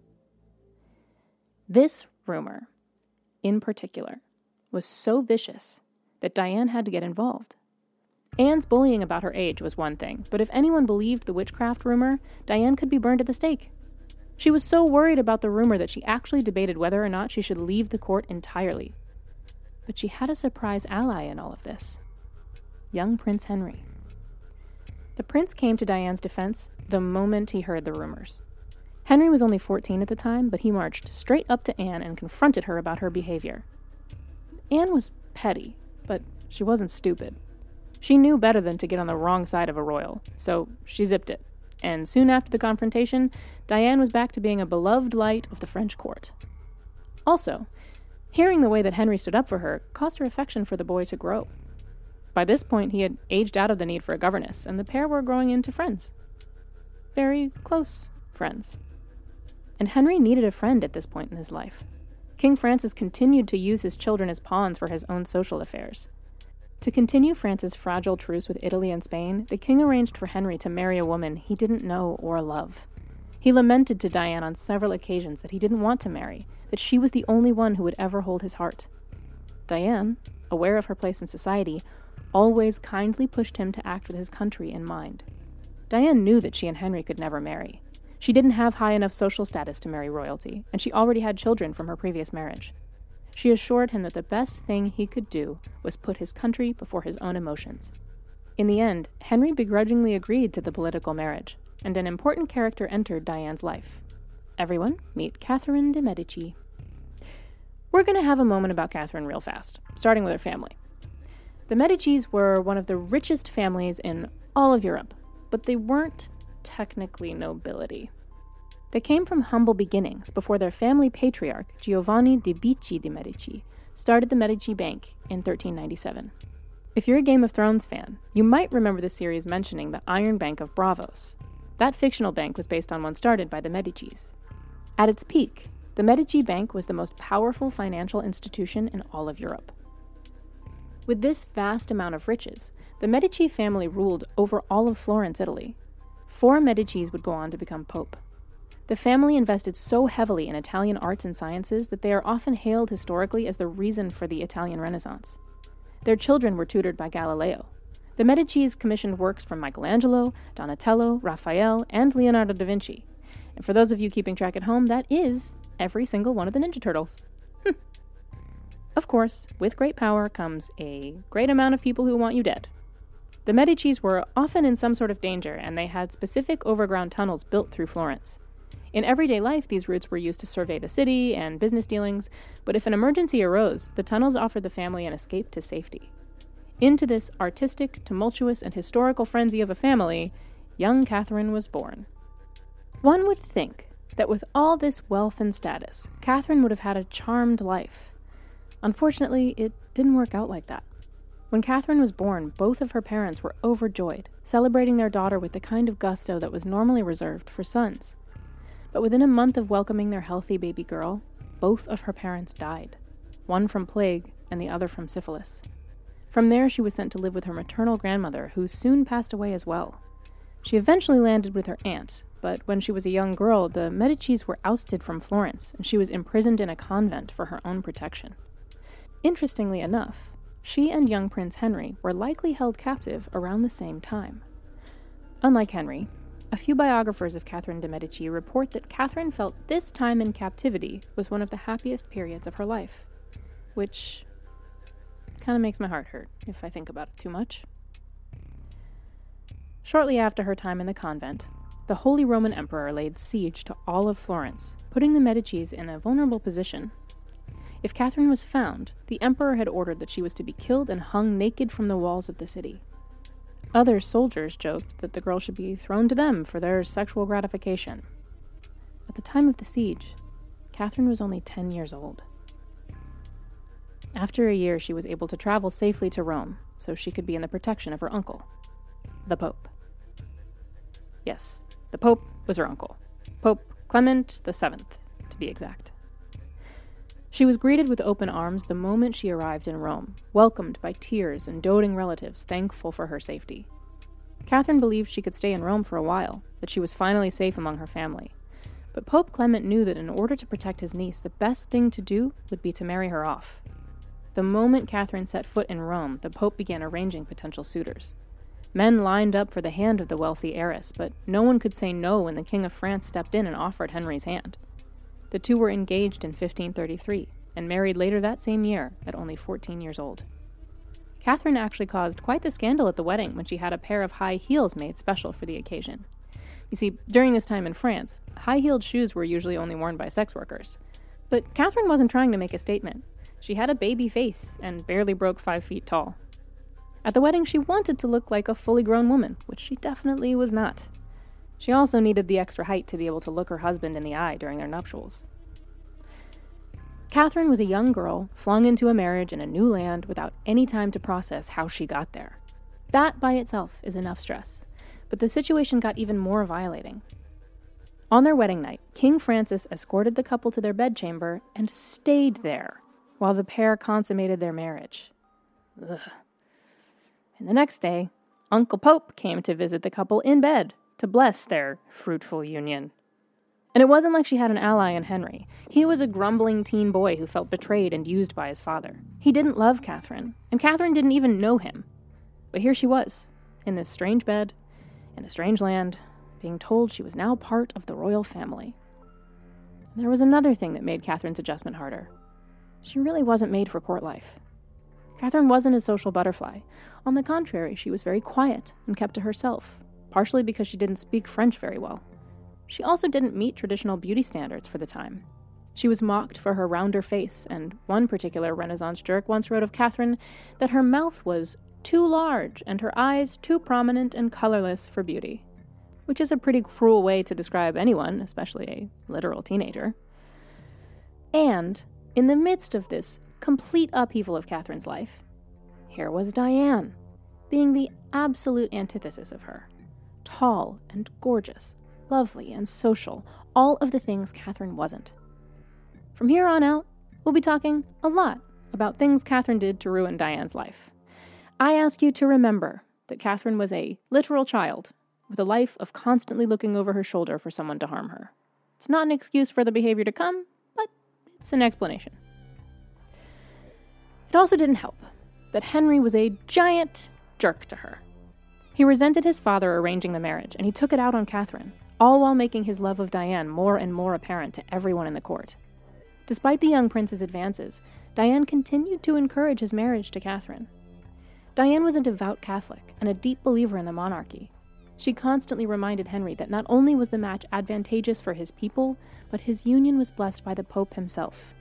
This rumor, in particular, was so vicious that Diane had to get involved. Anne's bullying about her age was one thing, but if anyone believed the witchcraft rumor, Diane could be burned at the stake. She was so worried about the rumor that she actually debated whether or not she should leave the court entirely. But she had a surprise ally in all of this: young Prince Henry. The prince came to Diane's defense the moment he heard the rumors. Henry was only 14 at the time, but he marched straight up to Anne and confronted her about her behavior. Anne was petty, but she wasn't stupid. She knew better than to get on the wrong side of a royal, so she zipped it. And soon after the confrontation, Diane was back to being a beloved light of the French court. Also, hearing the way that Henry stood up for her caused her affection for the boy to grow. By this point, he had aged out of the need for a governess, and the pair were growing into friends. Very close friends. And Henry needed a friend at this point in his life. King Francis continued to use his children as pawns for his own social affairs. To continue France's fragile truce with Italy and Spain, the king arranged for Henry to marry a woman he didn't know or love. He lamented to Diane on several occasions that he didn't want to marry, that she was the only one who would ever hold his heart. Diane, aware of her place in society, always kindly pushed him to act with his country in mind. Diane knew that she and Henry could never marry. She didn't have high enough social status to marry royalty, and she already had children from her previous marriage. She assured him that the best thing he could do was put his country before his own emotions. In the end, Henry begrudgingly agreed to the political marriage, and an important character entered Diane's life. Everyone, meet Catherine de' Medici. We're going to have a moment about Catherine real fast, starting with her family. The Medicis were one of the richest families in all of Europe, but they weren't technically nobility. They came from humble beginnings before their family patriarch, Giovanni de' Bici de' Medici, started the Medici Bank in 1397. If you're a Game of Thrones fan, you might remember the series mentioning the Iron Bank of Braavos. That fictional bank was based on one started by the Medicis. At its peak, the Medici Bank was the most powerful financial institution in all of Europe. With this vast amount of riches, the Medici family ruled over all of Florence, Italy. 4 Medicis would go on to become pope. The family invested so heavily in Italian arts and sciences that they are often hailed historically as the reason for the Italian Renaissance. Their children were tutored by Galileo. The Medicis commissioned works from Michelangelo, Donatello, Raphael, and Leonardo da Vinci. And for those of you keeping track at home, that is every single one of the Ninja Turtles. Of course, with great power comes a great amount of people who want you dead. The Medicis were often in some sort of danger, and they had specific overground tunnels built through Florence. In everyday life, these routes were used to survey the city and business dealings, but if an emergency arose, the tunnels offered the family an escape to safety. Into this artistic, tumultuous, and historical frenzy of a family, young Catherine was born. One would think that with all this wealth and status, Catherine would have had a charmed life. Unfortunately, it didn't work out like that. When Catherine was born, both of her parents were overjoyed, celebrating their daughter with the kind of gusto that was normally reserved for sons. But within a month of welcoming their healthy baby girl, both of her parents died, one from plague and the other from syphilis. From there, she was sent to live with her maternal grandmother, who soon passed away as well. She eventually landed with her aunt, but when she was a young girl, the Medicis were ousted from Florence, and she was imprisoned in a convent for her own protection. Interestingly enough, she and young Prince Henry were likely held captive around the same time. Unlike Henry, a few biographers of Catherine de' Medici report that Catherine felt this time in captivity was one of the happiest periods of her life, which kind of makes my heart hurt if I think about it too much. Shortly after her time in the convent, the Holy Roman Emperor laid siege to all of Florence, putting the Medicis in a vulnerable position. If Catherine was found, the emperor had ordered that she was to be killed and hung naked from the walls of the city. Other soldiers joked that the girl should be thrown to them for their sexual gratification. At the time of the siege, Catherine was only 10 years old. After a year, she was able to travel safely to Rome, so she could be in the protection of her uncle, the Pope. Yes, the Pope was her uncle. Pope Clement VII, to be exact. She was greeted with open arms the moment she arrived in Rome, welcomed by tears and doting relatives thankful for her safety. Catherine believed she could stay in Rome for a while, that she was finally safe among her family. But Pope Clement knew that in order to protect his niece, the best thing to do would be to marry her off. The moment Catherine set foot in Rome, the Pope began arranging potential suitors. Men lined up for the hand of the wealthy heiress, but no one could say no when the King of France stepped in and offered Henry's hand. The two were engaged in 1533 and married later that same year at only 14 years old. Catherine actually caused quite the scandal at the wedding when she had a pair of high heels made special for the occasion. You see, during this time in France, high-heeled shoes were usually only worn by sex workers. But Catherine wasn't trying to make a statement. She had a baby face and barely broke 5 feet tall. At the wedding, she wanted to look like a fully grown woman, which she definitely was not. She also needed the extra height to be able to look her husband in the eye during their nuptials. Catherine was a young girl flung into a marriage in a new land without any time to process how she got there. That by itself is enough stress, but the situation got even more violating. On their wedding night, King Francis escorted the couple to their bedchamber and stayed there while the pair consummated their marriage. Ugh. And the next day, Uncle Pope came to visit the couple in bed to bless their fruitful union. And it wasn't like she had an ally in Henry. He was a grumbling teen boy who felt betrayed and used by his father. He didn't love Catherine, and Catherine didn't even know him. But here she was, in this strange bed, in a strange land, being told she was now part of the royal family. And there was another thing that made Catherine's adjustment harder. She really wasn't made for court life. Catherine wasn't a social butterfly. On the contrary, she was very quiet and kept to herself, partially because she didn't speak French very well. She also didn't meet traditional beauty standards for the time. She was mocked for her rounder face, and one particular Renaissance jerk once wrote of Catherine that her mouth was too large and her eyes too prominent and colorless for beauty, which is a pretty cruel way to describe anyone, especially a literal teenager. And in the midst of this complete upheaval of Catherine's life, here was Diane, being the absolute antithesis of her. Tall and gorgeous, lovely and social, all of the things Catherine wasn't. From here on out, we'll be talking a lot about things Catherine did to ruin Diane's life. I ask you to remember that Catherine was a literal child with a life of constantly looking over her shoulder for someone to harm her. It's not an excuse for the behavior to come, but it's an explanation. It also didn't help that Henry was a giant jerk to her. He resented his father arranging the marriage, and he took it out on Catherine, all while making his love of Diane more and more apparent to everyone in the court. Despite the young prince's advances, Diane continued to encourage his marriage to Catherine. Diane was a devout Catholic and a deep believer in the monarchy. She constantly reminded Henry that not only was the match advantageous for his people, but his union was blessed by the Pope himself.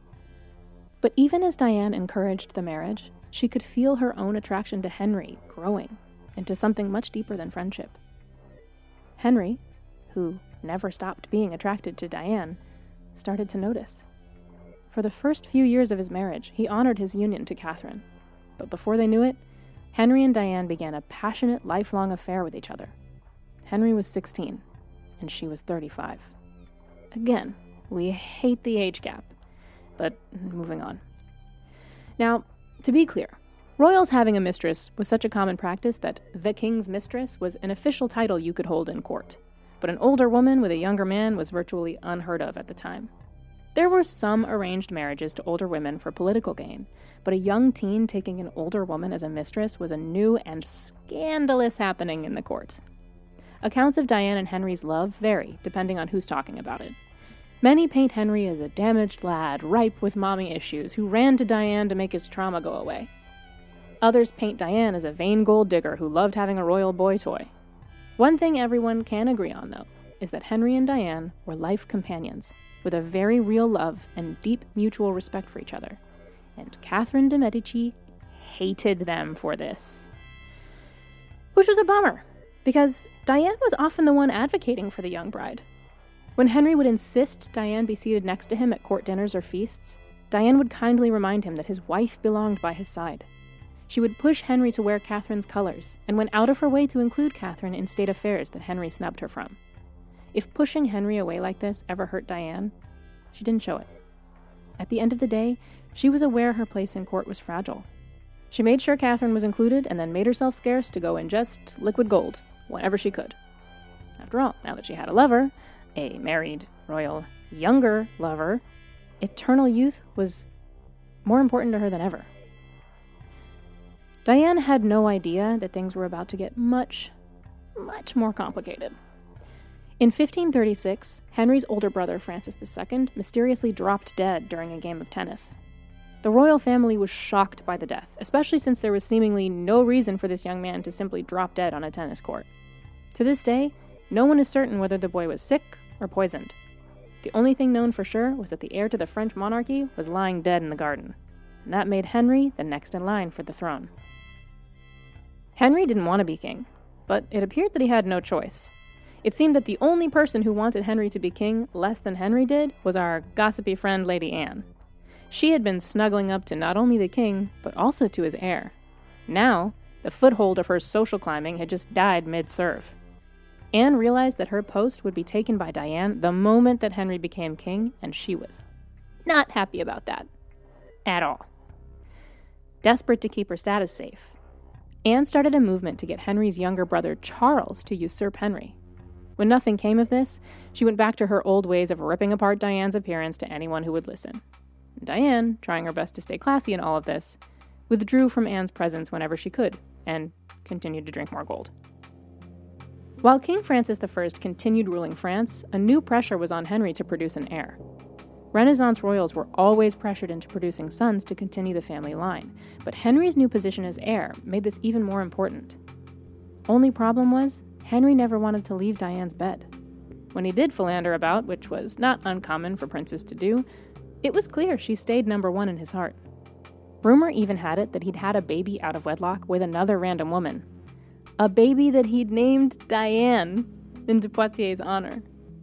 But even as Diane encouraged the marriage, she could feel her own attraction to Henry growing into something much deeper than friendship. Henry, who never stopped being attracted to Diane, started to notice. For the first few years of his marriage, he honored his union to Catherine. But before they knew it, Henry and Diane began a passionate, lifelong affair with each other. Henry was 16, and she was 35. Again, we hate the age gap, but moving on. Now, to be clear, royals having a mistress was such a common practice that the king's mistress was an official title you could hold in court, but an older woman with a younger man was virtually unheard of at the time. There were some arranged marriages to older women for political gain, but a young teen taking an older woman as a mistress was a new and scandalous happening in the court. Accounts of Diane and Henry's love vary, depending on who's talking about it. Many paint Henry as a damaged lad, ripe with mommy issues, who ran to Diane to make his trauma go away. Others paint Diane as a vain gold digger who loved having a royal boy toy. One thing everyone can agree on, though, is that Henry and Diane were life companions, with a very real love and deep mutual respect for each other. And Catherine de' Medici hated them for this. Which was a bummer, because Diane was often the one advocating for the young bride. When Henry would insist Diane be seated next to him at court dinners or feasts, Diane would kindly remind him that his wife belonged by his side. She would push Henry to wear Catherine's colors, and went out of her way to include Catherine in state affairs that Henry snubbed her from. If pushing Henry away like this ever hurt Diane, she didn't show it. At the end of the day, she was aware her place in court was fragile. She made sure Catherine was included and then made herself scarce to go ingest liquid gold whenever she could. After all, now that she had a lover, a married, royal, younger lover, eternal youth was more important to her than ever. Diane had no idea that things were about to get much, much more complicated. In 1536, Henry's older brother, Francis II, mysteriously dropped dead during a game of tennis. The royal family was shocked by the death, especially since there was seemingly no reason for this young man to simply drop dead on a tennis court. To this day, no one is certain whether the boy was sick or poisoned. The only thing known for sure was that the heir to the French monarchy was lying dead in the garden, and that made Henry the next in line for the throne. Henry didn't want to be king, but it appeared that he had no choice. It seemed that the only person who wanted Henry to be king less than Henry did was our gossipy friend Lady Anne. She had been snuggling up to not only the king, but also to his heir. Now, the foothold of her social climbing had just died mid-serve. Anne realized that her post would be taken by Diane the moment that Henry became king, and she was not happy about that. At all. Desperate to keep her status safe, Anne started a movement to get Henry's younger brother Charles to usurp Henry. When nothing came of this, she went back to her old ways of ripping apart Diane's appearance to anyone who would listen. And Diane, trying her best to stay classy in all of this, withdrew from Anne's presence whenever she could, and continued to drink more gold. While King Francis I continued ruling France, a new pressure was on Henry to produce an heir. Renaissance royals were always pressured into producing sons to continue the family line, but Henry's new position as heir made this even more important. Only problem was, Henry never wanted to leave Diane's bed. When he did philander about, which was not uncommon for princes to do, it was clear she stayed number one in his heart. Rumor even had it that he'd had a baby out of wedlock with another random woman. A baby that he'd named Diane in de Poitiers' honor.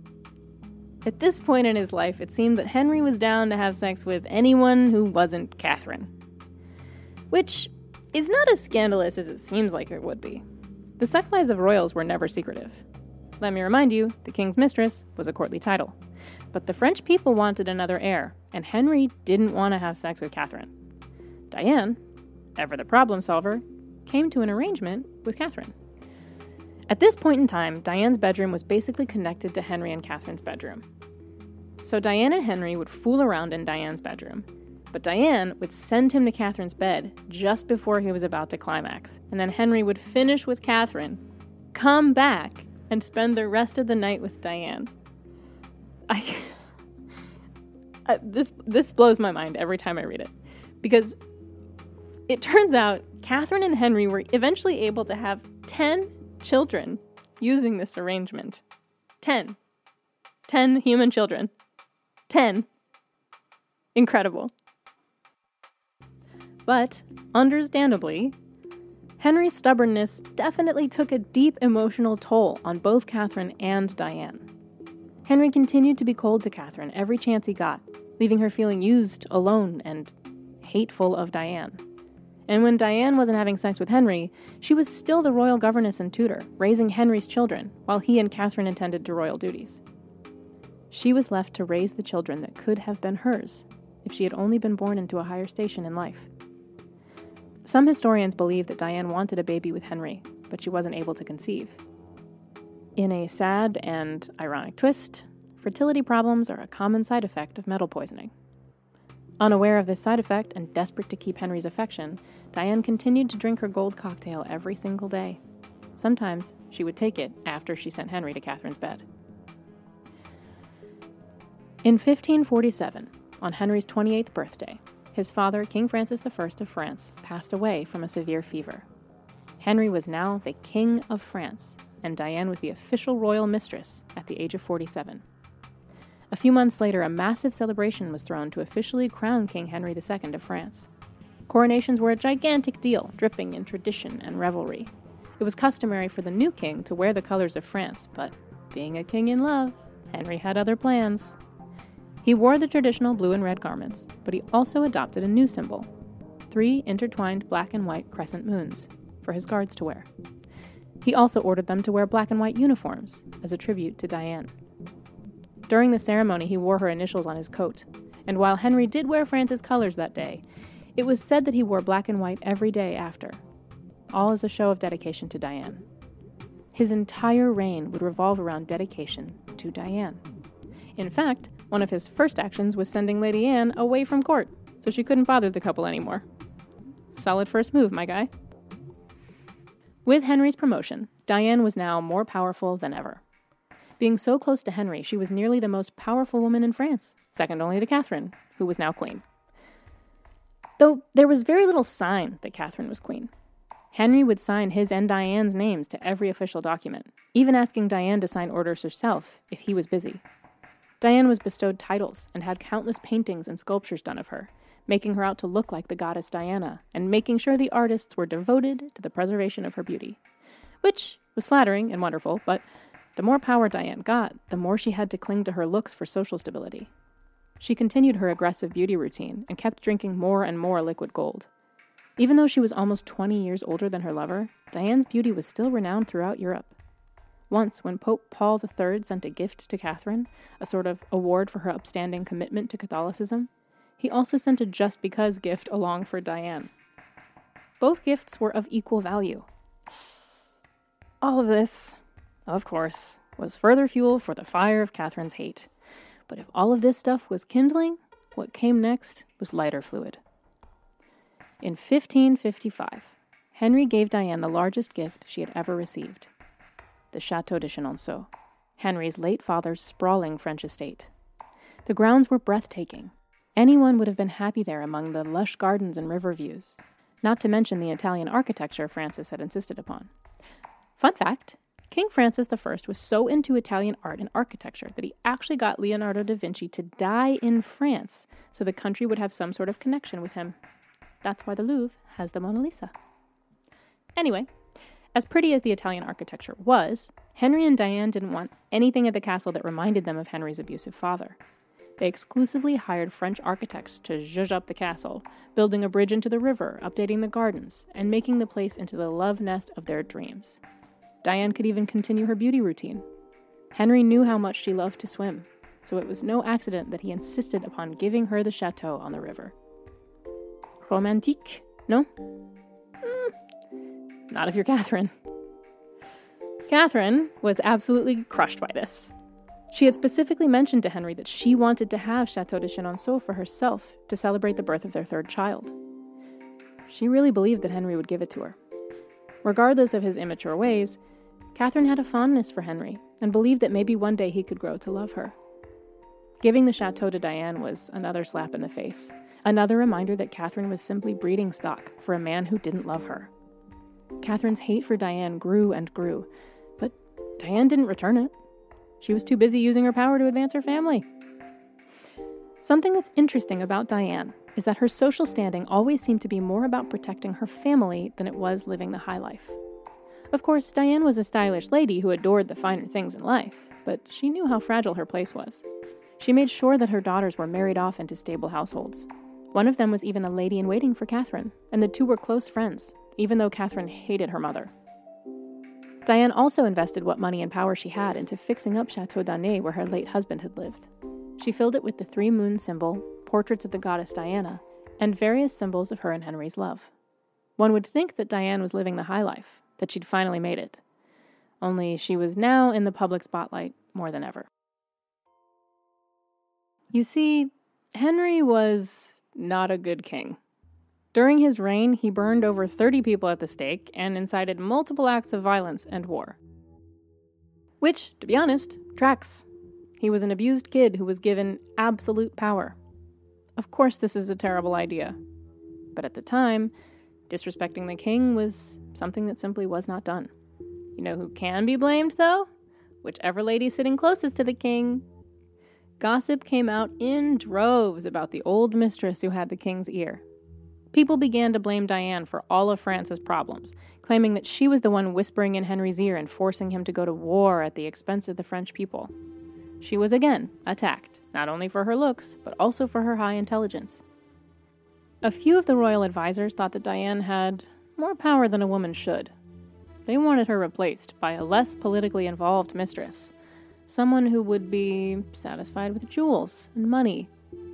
At this point in his life, it seemed that Henry was down to have sex with anyone who wasn't Catherine. Which is not as scandalous as it seems like it would be. The sex lives of royals were never secretive. Let me remind you, the king's mistress was a courtly title. But the French people wanted another heir, and Henry didn't want to have sex with Catherine. Diane, ever the problem solver, came to an arrangement with Catherine. At this point in time, Diane's bedroom was basically connected to Henry and Catherine's bedroom. So Diane and Henry would fool around in Diane's bedroom, but Diane would send him to Catherine's bed just before he was about to climax, and then Henry would finish with Catherine, come back, and spend the rest of the night with Diane. This blows my mind every time I read it, because it turns out Catherine and Henry were eventually able to have 10 children using this arrangement. 10 human children. 10. Incredible. But, understandably, Henry's stubbornness definitely took a deep emotional toll on both Catherine and Diane. Henry continued to be cold to Catherine every chance he got, leaving her feeling used, alone, and hateful of Diane. And when Diane wasn't having sex with Henry, she was still the royal governess and tutor, raising Henry's children, while he and Catherine attended to royal duties. She was left to raise the children that could have been hers, if she had only been born into a higher station in life. Some historians believe that Diane wanted a baby with Henry, but she wasn't able to conceive. In a sad and ironic twist, fertility problems are a common side effect of metal poisoning. Unaware of this side effect and desperate to keep Henry's affection, Diane continued to drink her gold cocktail every single day. Sometimes she would take it after she sent Henry to Catherine's bed. In 1547, on Henry's 28th birthday, his father, King Francis I of France, passed away from a severe fever. Henry was now the King of France, and Diane was the official royal mistress at the age of 47. A few months later, a massive celebration was thrown to officially crown King Henry II of France. Coronations were a gigantic deal, dripping in tradition and revelry. It was customary for the new king to wear the colors of France, but being a king in love, Henry had other plans. He wore the traditional blue and red garments, but he also adopted a new symbol, 3 intertwined black and white crescent moons, for his guards to wear. He also ordered them to wear black and white uniforms, as a tribute to Diane. During the ceremony, he wore her initials on his coat, and while Henry did wear France's colors that day, it was said that he wore black and white every day after, all as a show of dedication to Diane. His entire reign would revolve around dedication to Diane. In fact, one of his first actions was sending Lady Anne away from court, so she couldn't bother the couple anymore. Solid first move, my guy. With Henry's promotion, Diane was now more powerful than ever. Being so close to Henry, she was nearly the most powerful woman in France, second only to Catherine, who was now queen. Though there was very little sign that Catherine was queen. Henry would sign his and Diane's names to every official document, even asking Diane to sign orders herself if he was busy. Diane was bestowed titles and had countless paintings and sculptures done of her, making her out to look like the goddess Diana, and making sure the artists were devoted to the preservation of her beauty. Which was flattering and wonderful, but the more power Diane got, the more she had to cling to her looks for social stability. She continued her aggressive beauty routine and kept drinking more and more liquid gold. Even though she was almost 20 years older than her lover, Diane's beauty was still renowned throughout Europe. Once, when Pope Paul III sent a gift to Catherine, a sort of award for her upstanding commitment to Catholicism, he also sent a just because gift along for Diane. Both gifts were of equal value. All of this, of course, was further fuel for the fire of Catherine's hate. But if all of this stuff was kindling, what came next was lighter fluid. In 1555, Henry gave Diane the largest gift she had ever received, the Château de Chenonceau, Henry's late father's sprawling French estate. The grounds were breathtaking. Anyone would have been happy there among the lush gardens and river views, not to mention the Italian architecture Francis had insisted upon. Fun fact, King Francis I was so into Italian art and architecture that he actually got Leonardo da Vinci to die in France so the country would have some sort of connection with him. That's why the Louvre has the Mona Lisa. Anyway, as pretty as the Italian architecture was, Henry and Diane didn't want anything at the castle that reminded them of Henry's abusive father. They exclusively hired French architects to zhuzh up the castle, building a bridge into the river, updating the gardens, and making the place into the love nest of their dreams. Diane could even continue her beauty routine. Henry knew how much she loved to swim, so it was no accident that he insisted upon giving her the chateau on the river. Romantique, no? Not if you're Catherine. Catherine was absolutely crushed by this. She had specifically mentioned to Henry that she wanted to have Château de Chenonceau for herself to celebrate the birth of their third child. She really believed that Henry would give it to her. Regardless of his immature ways, Catherine had a fondness for Henry and believed that maybe one day he could grow to love her. Giving the chateau to Diane was another slap in the face, another reminder that Catherine was simply breeding stock for a man who didn't love her. Catherine's hate for Diane grew and grew, but Diane didn't return it. She was too busy using her power to advance her family. Something that's interesting about Diane is that her social standing always seemed to be more about protecting her family than it was living the high life. Of course, Diane was a stylish lady who adored the finer things in life, but she knew how fragile her place was. She made sure that her daughters were married off into stable households. One of them was even a lady-in-waiting for Catherine, and the two were close friends, even though Catherine hated her mother. Diane also invested what money and power she had into fixing up Chateau d'Annay where her late husband had lived. She filled it with the three-moon symbol, portraits of the goddess Diana, and various symbols of her and Henry's love. One would think that Diane was living the high life, that she'd finally made it. Only she was now in the public spotlight more than ever. You see, Henry was not a good king. During his reign, he burned over 30 people at the stake and incited multiple acts of violence and war. Which, to be honest, tracks. He was an abused kid who was given absolute power. Of course this is a terrible idea. But at the time, disrespecting the king was something that simply was not done. You know who can be blamed, though? Whichever lady sitting closest to the king. Gossip came out in droves about the old mistress who had the king's ear. People began to blame Diane for all of France's problems, claiming that she was the one whispering in Henry's ear and forcing him to go to war at the expense of the French people. She was again attacked, not only for her looks, but also for her high intelligence. A few of the royal advisors thought that Diane had more power than a woman should. They wanted her replaced by a less politically involved mistress, someone who would be satisfied with jewels and money,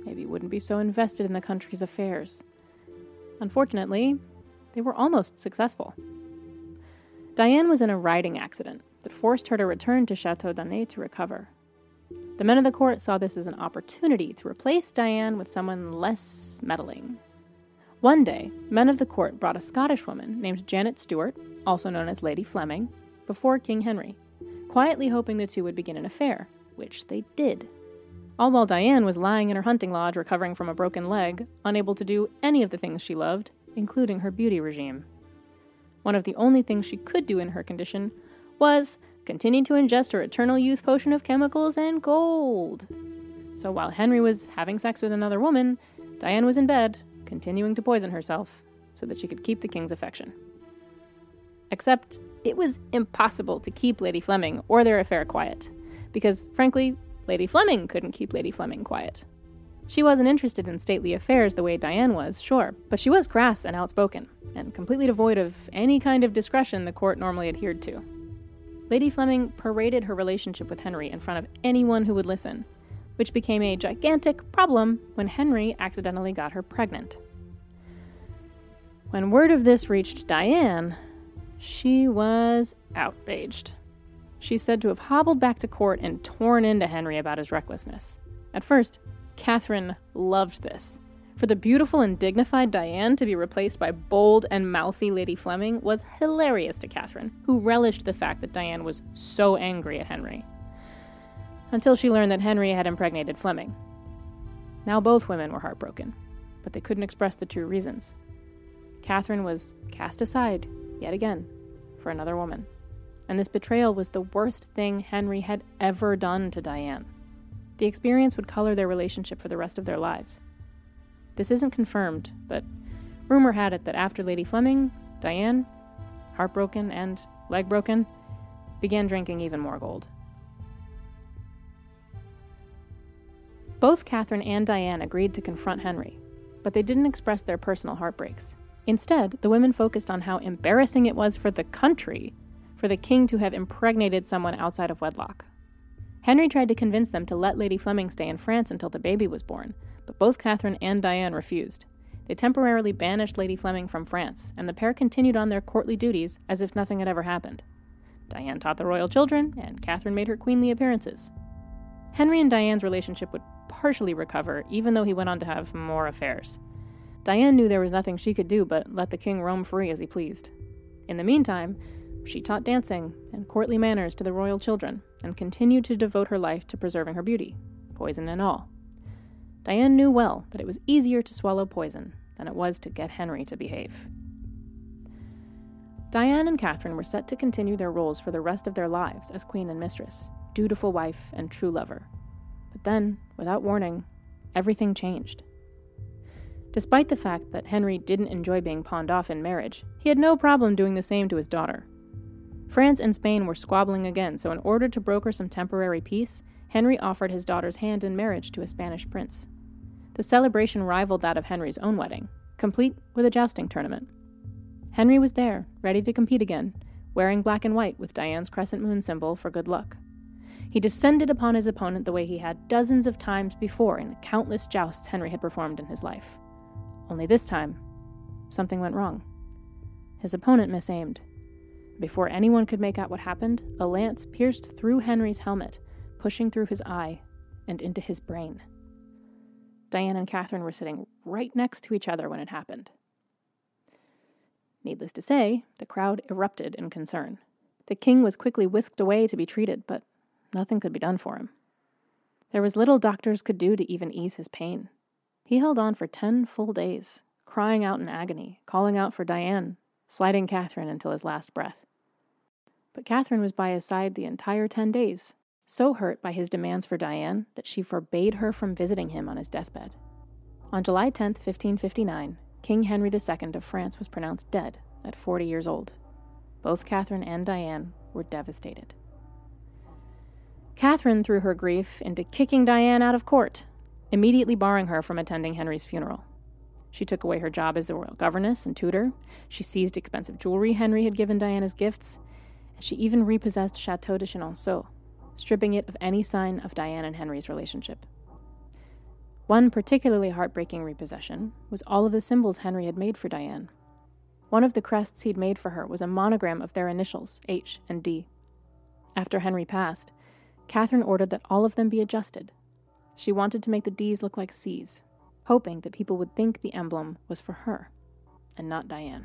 maybe wouldn't be so invested in the country's affairs. Unfortunately, they were almost successful. Diane was in a riding accident that forced her to return to Chateau d'Annay to recover. The men of the court saw this as an opportunity to replace Diane with someone less meddling. One day, men of the court brought a Scottish woman named Janet Stewart, also known as Lady Fleming, before King Henry, quietly hoping the two would begin an affair, which they did. All while Diane was lying in her hunting lodge recovering from a broken leg, unable to do any of the things she loved, including her beauty regime. One of the only things she could do in her condition was continue to ingest her eternal youth potion of chemicals and gold. So while Henry was having sex with another woman, Diane was in bed, continuing to poison herself so that she could keep the king's affection. Except it was impossible to keep Lady Fleming or their affair quiet, because, frankly, Lady Fleming couldn't keep Lady Fleming quiet. She wasn't interested in stately affairs the way Diane was, sure, but she was crass and outspoken, and completely devoid of any kind of discretion the court normally adhered to. Lady Fleming paraded her relationship with Henry in front of anyone who would listen, which became a gigantic problem when Henry accidentally got her pregnant. When word of this reached Diane, she was outraged. She's said to have hobbled back to court and torn into Henry about his recklessness. At first, Catherine loved this. For the beautiful and dignified Diane to be replaced by bold and mouthy Lady Fleming was hilarious to Catherine, who relished the fact that Diane was so angry at Henry. Until she learned that Henry had impregnated Fleming. Now both women were heartbroken, but they couldn't express the true reasons. Catherine was cast aside, yet again, for another woman. And this betrayal was the worst thing Henry had ever done to Diane. The experience would color their relationship for the rest of their lives. This isn't confirmed, but rumor had it that after Lady Fleming, Diane, heartbroken and leg broken, began drinking even more gold. Both Catherine and Diane agreed to confront Henry, but they didn't express their personal heartbreaks. Instead, the women focused on how embarrassing it was for the country for the king to have impregnated someone outside of wedlock. Henry tried to convince them to let Lady Fleming stay in France until the baby was born, but both Catherine and Diane refused. They temporarily banished Lady Fleming from France, and the pair continued on their courtly duties as if nothing had ever happened. Diane taught the royal children, and Catherine made her queenly appearances. Henry and Diane's relationship would partially recover, even though he went on to have more affairs. Diane knew there was nothing she could do but let the king roam free as he pleased. In the meantime, she taught dancing and courtly manners to the royal children, and continued to devote her life to preserving her beauty, poison and all. Diane knew well that it was easier to swallow poison than it was to get Henry to behave. Diane and Catherine were set to continue their roles for the rest of their lives as queen and mistress, dutiful wife and true lover. But then, without warning, everything changed. Despite the fact that Henry didn't enjoy being pawned off in marriage, he had no problem doing the same to his daughter. France and Spain were squabbling again, so in order to broker some temporary peace, Henry offered his daughter's hand in marriage to a Spanish prince. The celebration rivaled that of Henry's own wedding, complete with a jousting tournament. Henry was there, ready to compete again, wearing black and white with Diane's crescent moon symbol for good luck. He descended upon his opponent the way he had dozens of times before in countless jousts Henry had performed in his life. Only this time, something went wrong. His opponent misaimed. Before anyone could make out what happened, a lance pierced through Henry's helmet, pushing through his eye and into his brain. Diane and Catherine were sitting right next to each other when it happened. Needless to say, the crowd erupted in concern. The king was quickly whisked away to be treated, but nothing could be done for him. There was little doctors could do to even ease his pain. He held on for 10 full days, crying out in agony, calling out for Diane, sliding Catherine until his last breath. But Catherine was by his side the entire 10 days, so hurt by his demands for Diane that she forbade her from visiting him on his deathbed. On July 10, 1559, King Henry II of France was pronounced dead at 40 years old. Both Catherine and Diane were devastated. Catherine threw her grief into kicking Diane out of court, immediately barring her from attending Henry's funeral. She took away her job as the royal governess and tutor. She seized expensive jewelry Henry had given Diane as gifts, and she even repossessed Chateau de Chenonceau, stripping it of any sign of Diane and Henry's relationship. One particularly heartbreaking repossession was all of the symbols Henry had made for Diane. One of the crests he'd made for her was a monogram of their initials, H and D. After Henry passed, Catherine ordered that all of them be adjusted. She wanted to make the D's look like C's, hoping that people would think the emblem was for her, and not Diane.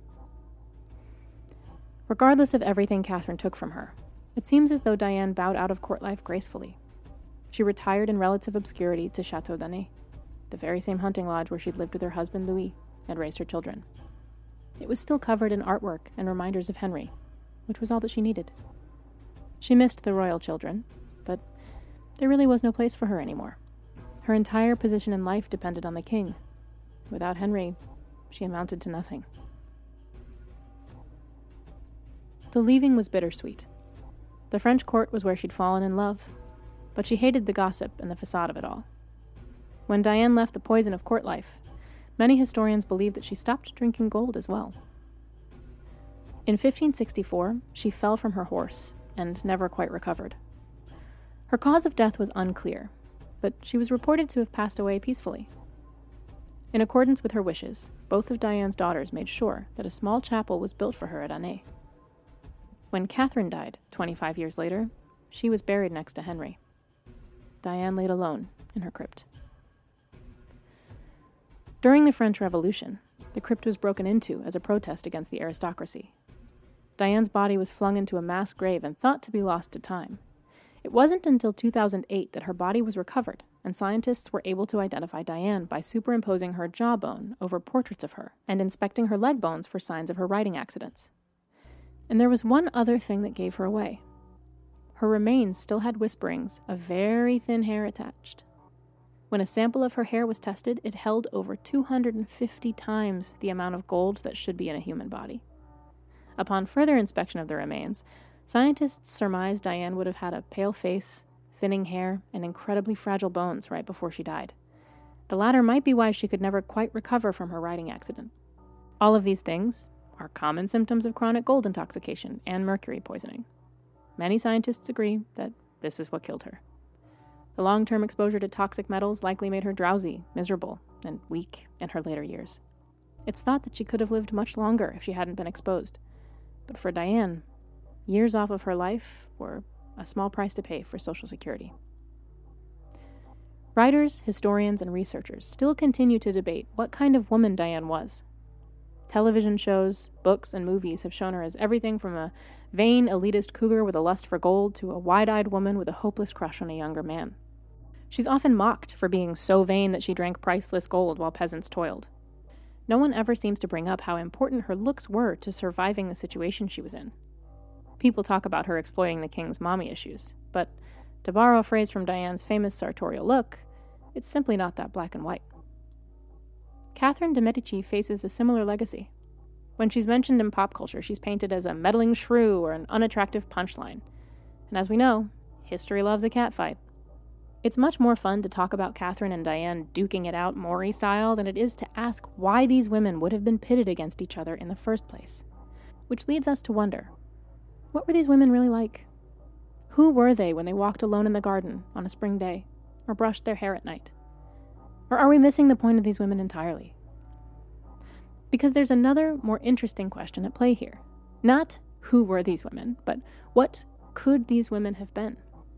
Regardless of everything Catherine took from her, it seems as though Diane bowed out of court life gracefully. She retired in relative obscurity to Chateau d'Anay, the very same hunting lodge where she'd lived with her husband Louis and raised her children. It was still covered in artwork and reminders of Henry, which was all that she needed. She missed the royal children, but there really was no place for her anymore. Her entire position in life depended on the king. Without Henry, she amounted to nothing. The leaving was bittersweet. The French court was where she'd fallen in love, but she hated the gossip and the facade of it all. When Diane left the poison of court life, many historians believe that she stopped drinking gold as well. In 1564, she fell from her horse and never quite recovered. Her cause of death was unclear, but she was reported to have passed away peacefully. In accordance with her wishes, both of Diane's daughters made sure that a small chapel was built for her at Anay. When Catherine died 25 years later, she was buried next to Henry. Diane laid alone in her crypt. During the French Revolution, the crypt was broken into as a protest against the aristocracy. Diane's body was flung into a mass grave and thought to be lost to time. It wasn't until 2008 that her body was recovered, and scientists were able to identify Diane by superimposing her jawbone over portraits of her and inspecting her leg bones for signs of her riding accidents. And there was one other thing that gave her away. Her remains still had whisperings of very thin hair attached. When a sample of her hair was tested, it held over 250 times the amount of gold that should be in a human body. Upon further inspection of the remains, scientists surmised Diane would have had a pale face, thinning hair, and incredibly fragile bones right before she died. The latter might be why she could never quite recover from her riding accident. All of these things are common symptoms of chronic gold intoxication and mercury poisoning. Many scientists agree that this is what killed her. The long-term exposure to toxic metals likely made her drowsy, miserable, and weak in her later years. It's thought that she could have lived much longer if she hadn't been exposed. But for Diane, years off of her life were a small price to pay for Social Security. Writers, historians, and researchers still continue to debate what kind of woman Diane was. Television shows, books, and movies have shown her as everything from a vain, elitist cougar with a lust for gold to a wide-eyed woman with a hopeless crush on a younger man. She's often mocked for being so vain that she drank priceless gold while peasants toiled. No one ever seems to bring up how important her looks were to surviving the situation she was in. People talk about her exploiting the king's mommy issues, but to borrow a phrase from Diane's famous sartorial look, it's simply not that black and white. Catherine de' Medici faces a similar legacy. When she's mentioned in pop culture, she's painted as a meddling shrew or an unattractive punchline. And as we know, history loves a catfight. It's much more fun to talk about Catherine and Diane duking it out Maury style than it is to ask why these women would have been pitted against each other in the first place. Which leads us to wonder, what were these women really like? Who were they when they walked alone in the garden on a spring day, or brushed their hair at night? Or are we missing the point of these women entirely? Because there's another, more interesting question at play here. Not who were these women, but what could these women have been?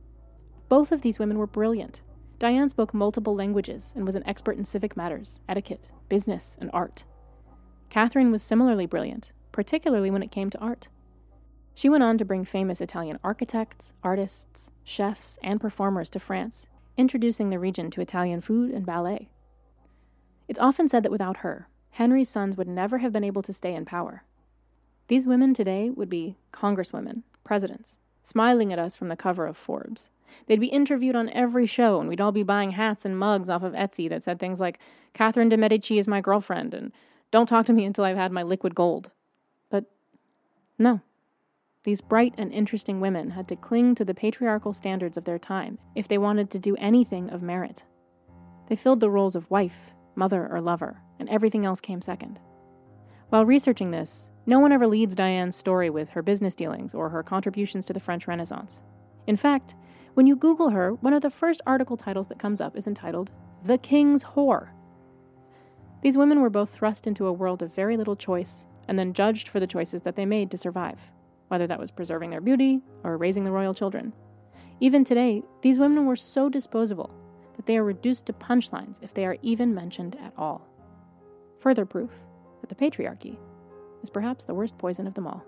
Both of these women were brilliant. Diane spoke multiple languages and was an expert in civic matters, etiquette, business, and art. Catherine was similarly brilliant, particularly when it came to art. She went on to bring famous Italian architects, artists, chefs, and performers to France, introducing the region to Italian food and ballet. It's often said that without her, Henry's sons would never have been able to stay in power. These women today would be congresswomen, presidents, smiling at us from the cover of Forbes. They'd be interviewed on every show, and we'd all be buying hats and mugs off of Etsy that said things like, Catherine de' Medici is my girlfriend, and don't talk to me until I've had my liquid gold. But no. These bright and interesting women had to cling to the patriarchal standards of their time if they wanted to do anything of merit. They filled the roles of wife, mother, or lover, and everything else came second. While researching this, no one ever leads Diane's story with her business dealings or her contributions to the French Renaissance. In fact, when you Google her, one of the first article titles that comes up is entitled, the king's whore. These women were both thrust into a world of very little choice and then judged for the choices that they made to survive, whether that was preserving their beauty or raising the royal children. Even today, these women were so disposable that they are reduced to punchlines if they are even mentioned at all. Further proof that the patriarchy is perhaps the worst poison of them all.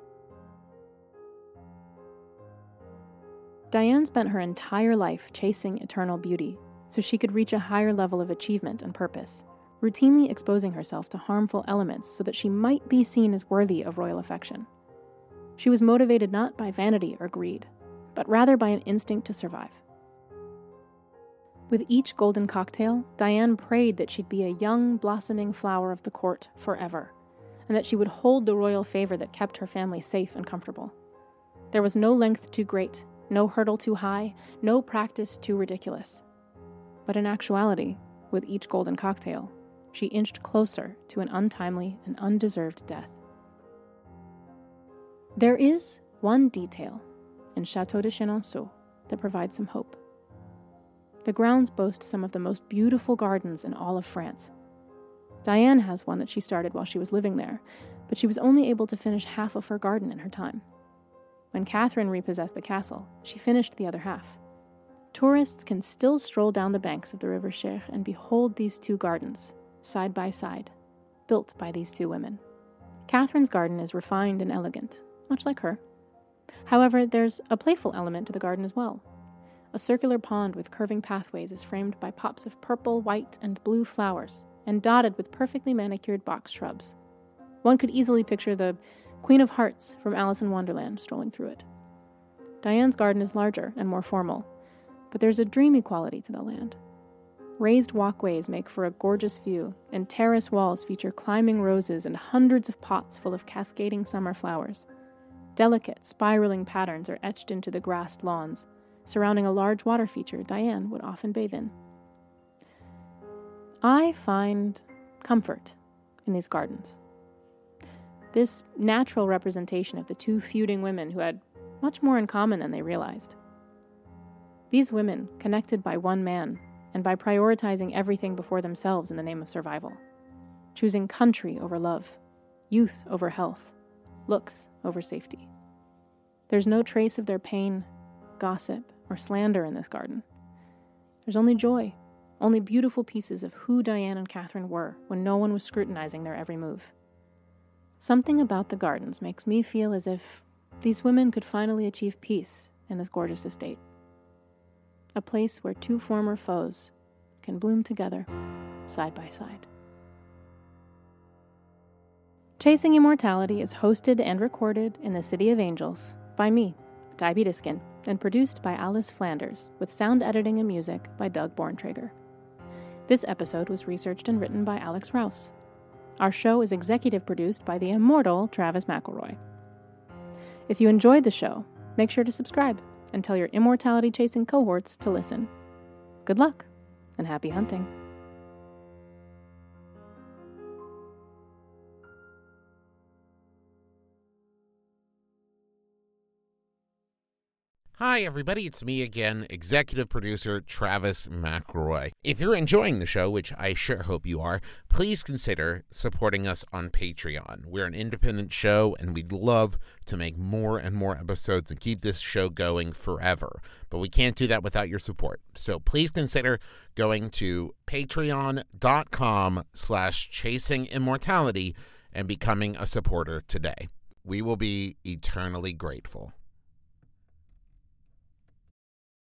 Diane spent her entire life chasing eternal beauty so she could reach a higher level of achievement and purpose, routinely exposing herself to harmful elements so that she might be seen as worthy of royal affection. She was motivated not by vanity or greed, but rather by an instinct to survive. With each golden cocktail, Diane prayed that she'd be a young, blossoming flower of the court forever, and that she would hold the royal favor that kept her family safe and comfortable. There was no length too great, no hurdle too high, no practice too ridiculous. But in actuality, with each golden cocktail, she inched closer to an untimely and undeserved death. There is one detail in Chateau de Chenonceau that provides some hope. The grounds boast some of the most beautiful gardens in all of France. Diane has one that she started while she was living there, but she was only able to finish half of her garden in her time. When Catherine repossessed the castle, she finished the other half. Tourists can still stroll down the banks of the River Cher and behold these two gardens, side by side, built by these two women. Catherine's garden is refined and elegant, much like her. However, there's a playful element to the garden as well. A circular pond with curving pathways is framed by pops of purple, white, and blue flowers, and dotted with perfectly manicured box shrubs. One could easily picture the Queen of Hearts from Alice in Wonderland strolling through it. Diane's garden is larger and more formal, but there's a dreamy quality to the land. Raised walkways make for a gorgeous view, and terrace walls feature climbing roses and hundreds of pots full of cascading summer flowers. Delicate, spiraling patterns are etched into the grassed lawns, surrounding a large water feature Diane would often bathe in. I find comfort in these gardens. This natural representation of the two feuding women who had much more in common than they realized. These women, connected by one man, and by prioritizing everything before themselves in the name of survival, choosing country over love, youth over health, looks over safety. There's no trace of their pain, gossip, or slander in this garden. There's only joy, only beautiful pieces of who Diane and Catherine were when no one was scrutinizing their every move. Something about the gardens makes me feel as if these women could finally achieve peace in this gorgeous estate. A place where two former foes can bloom together, side by side. Chasing Immortality is hosted and recorded in the City of Angels by me, Ty Beatiskin, and produced by Alice Flanders, with sound editing and music by Doug Borntrager. This episode was researched and written by Alex Rouse. Our show is executive produced by the immortal Travis McElroy. If you enjoyed the show, make sure to subscribe and tell your immortality-chasing cohorts to listen. Good luck, and happy hunting. Hi, everybody. It's me again, executive producer Travis McElroy. If you're enjoying the show, which I sure hope you are, please consider supporting us on Patreon. We're an independent show, and we'd love to make more and more episodes and keep this show going forever. But we can't do that without your support. So please consider going to patreon.com/chasingimmortality and becoming a supporter today. We will be eternally grateful.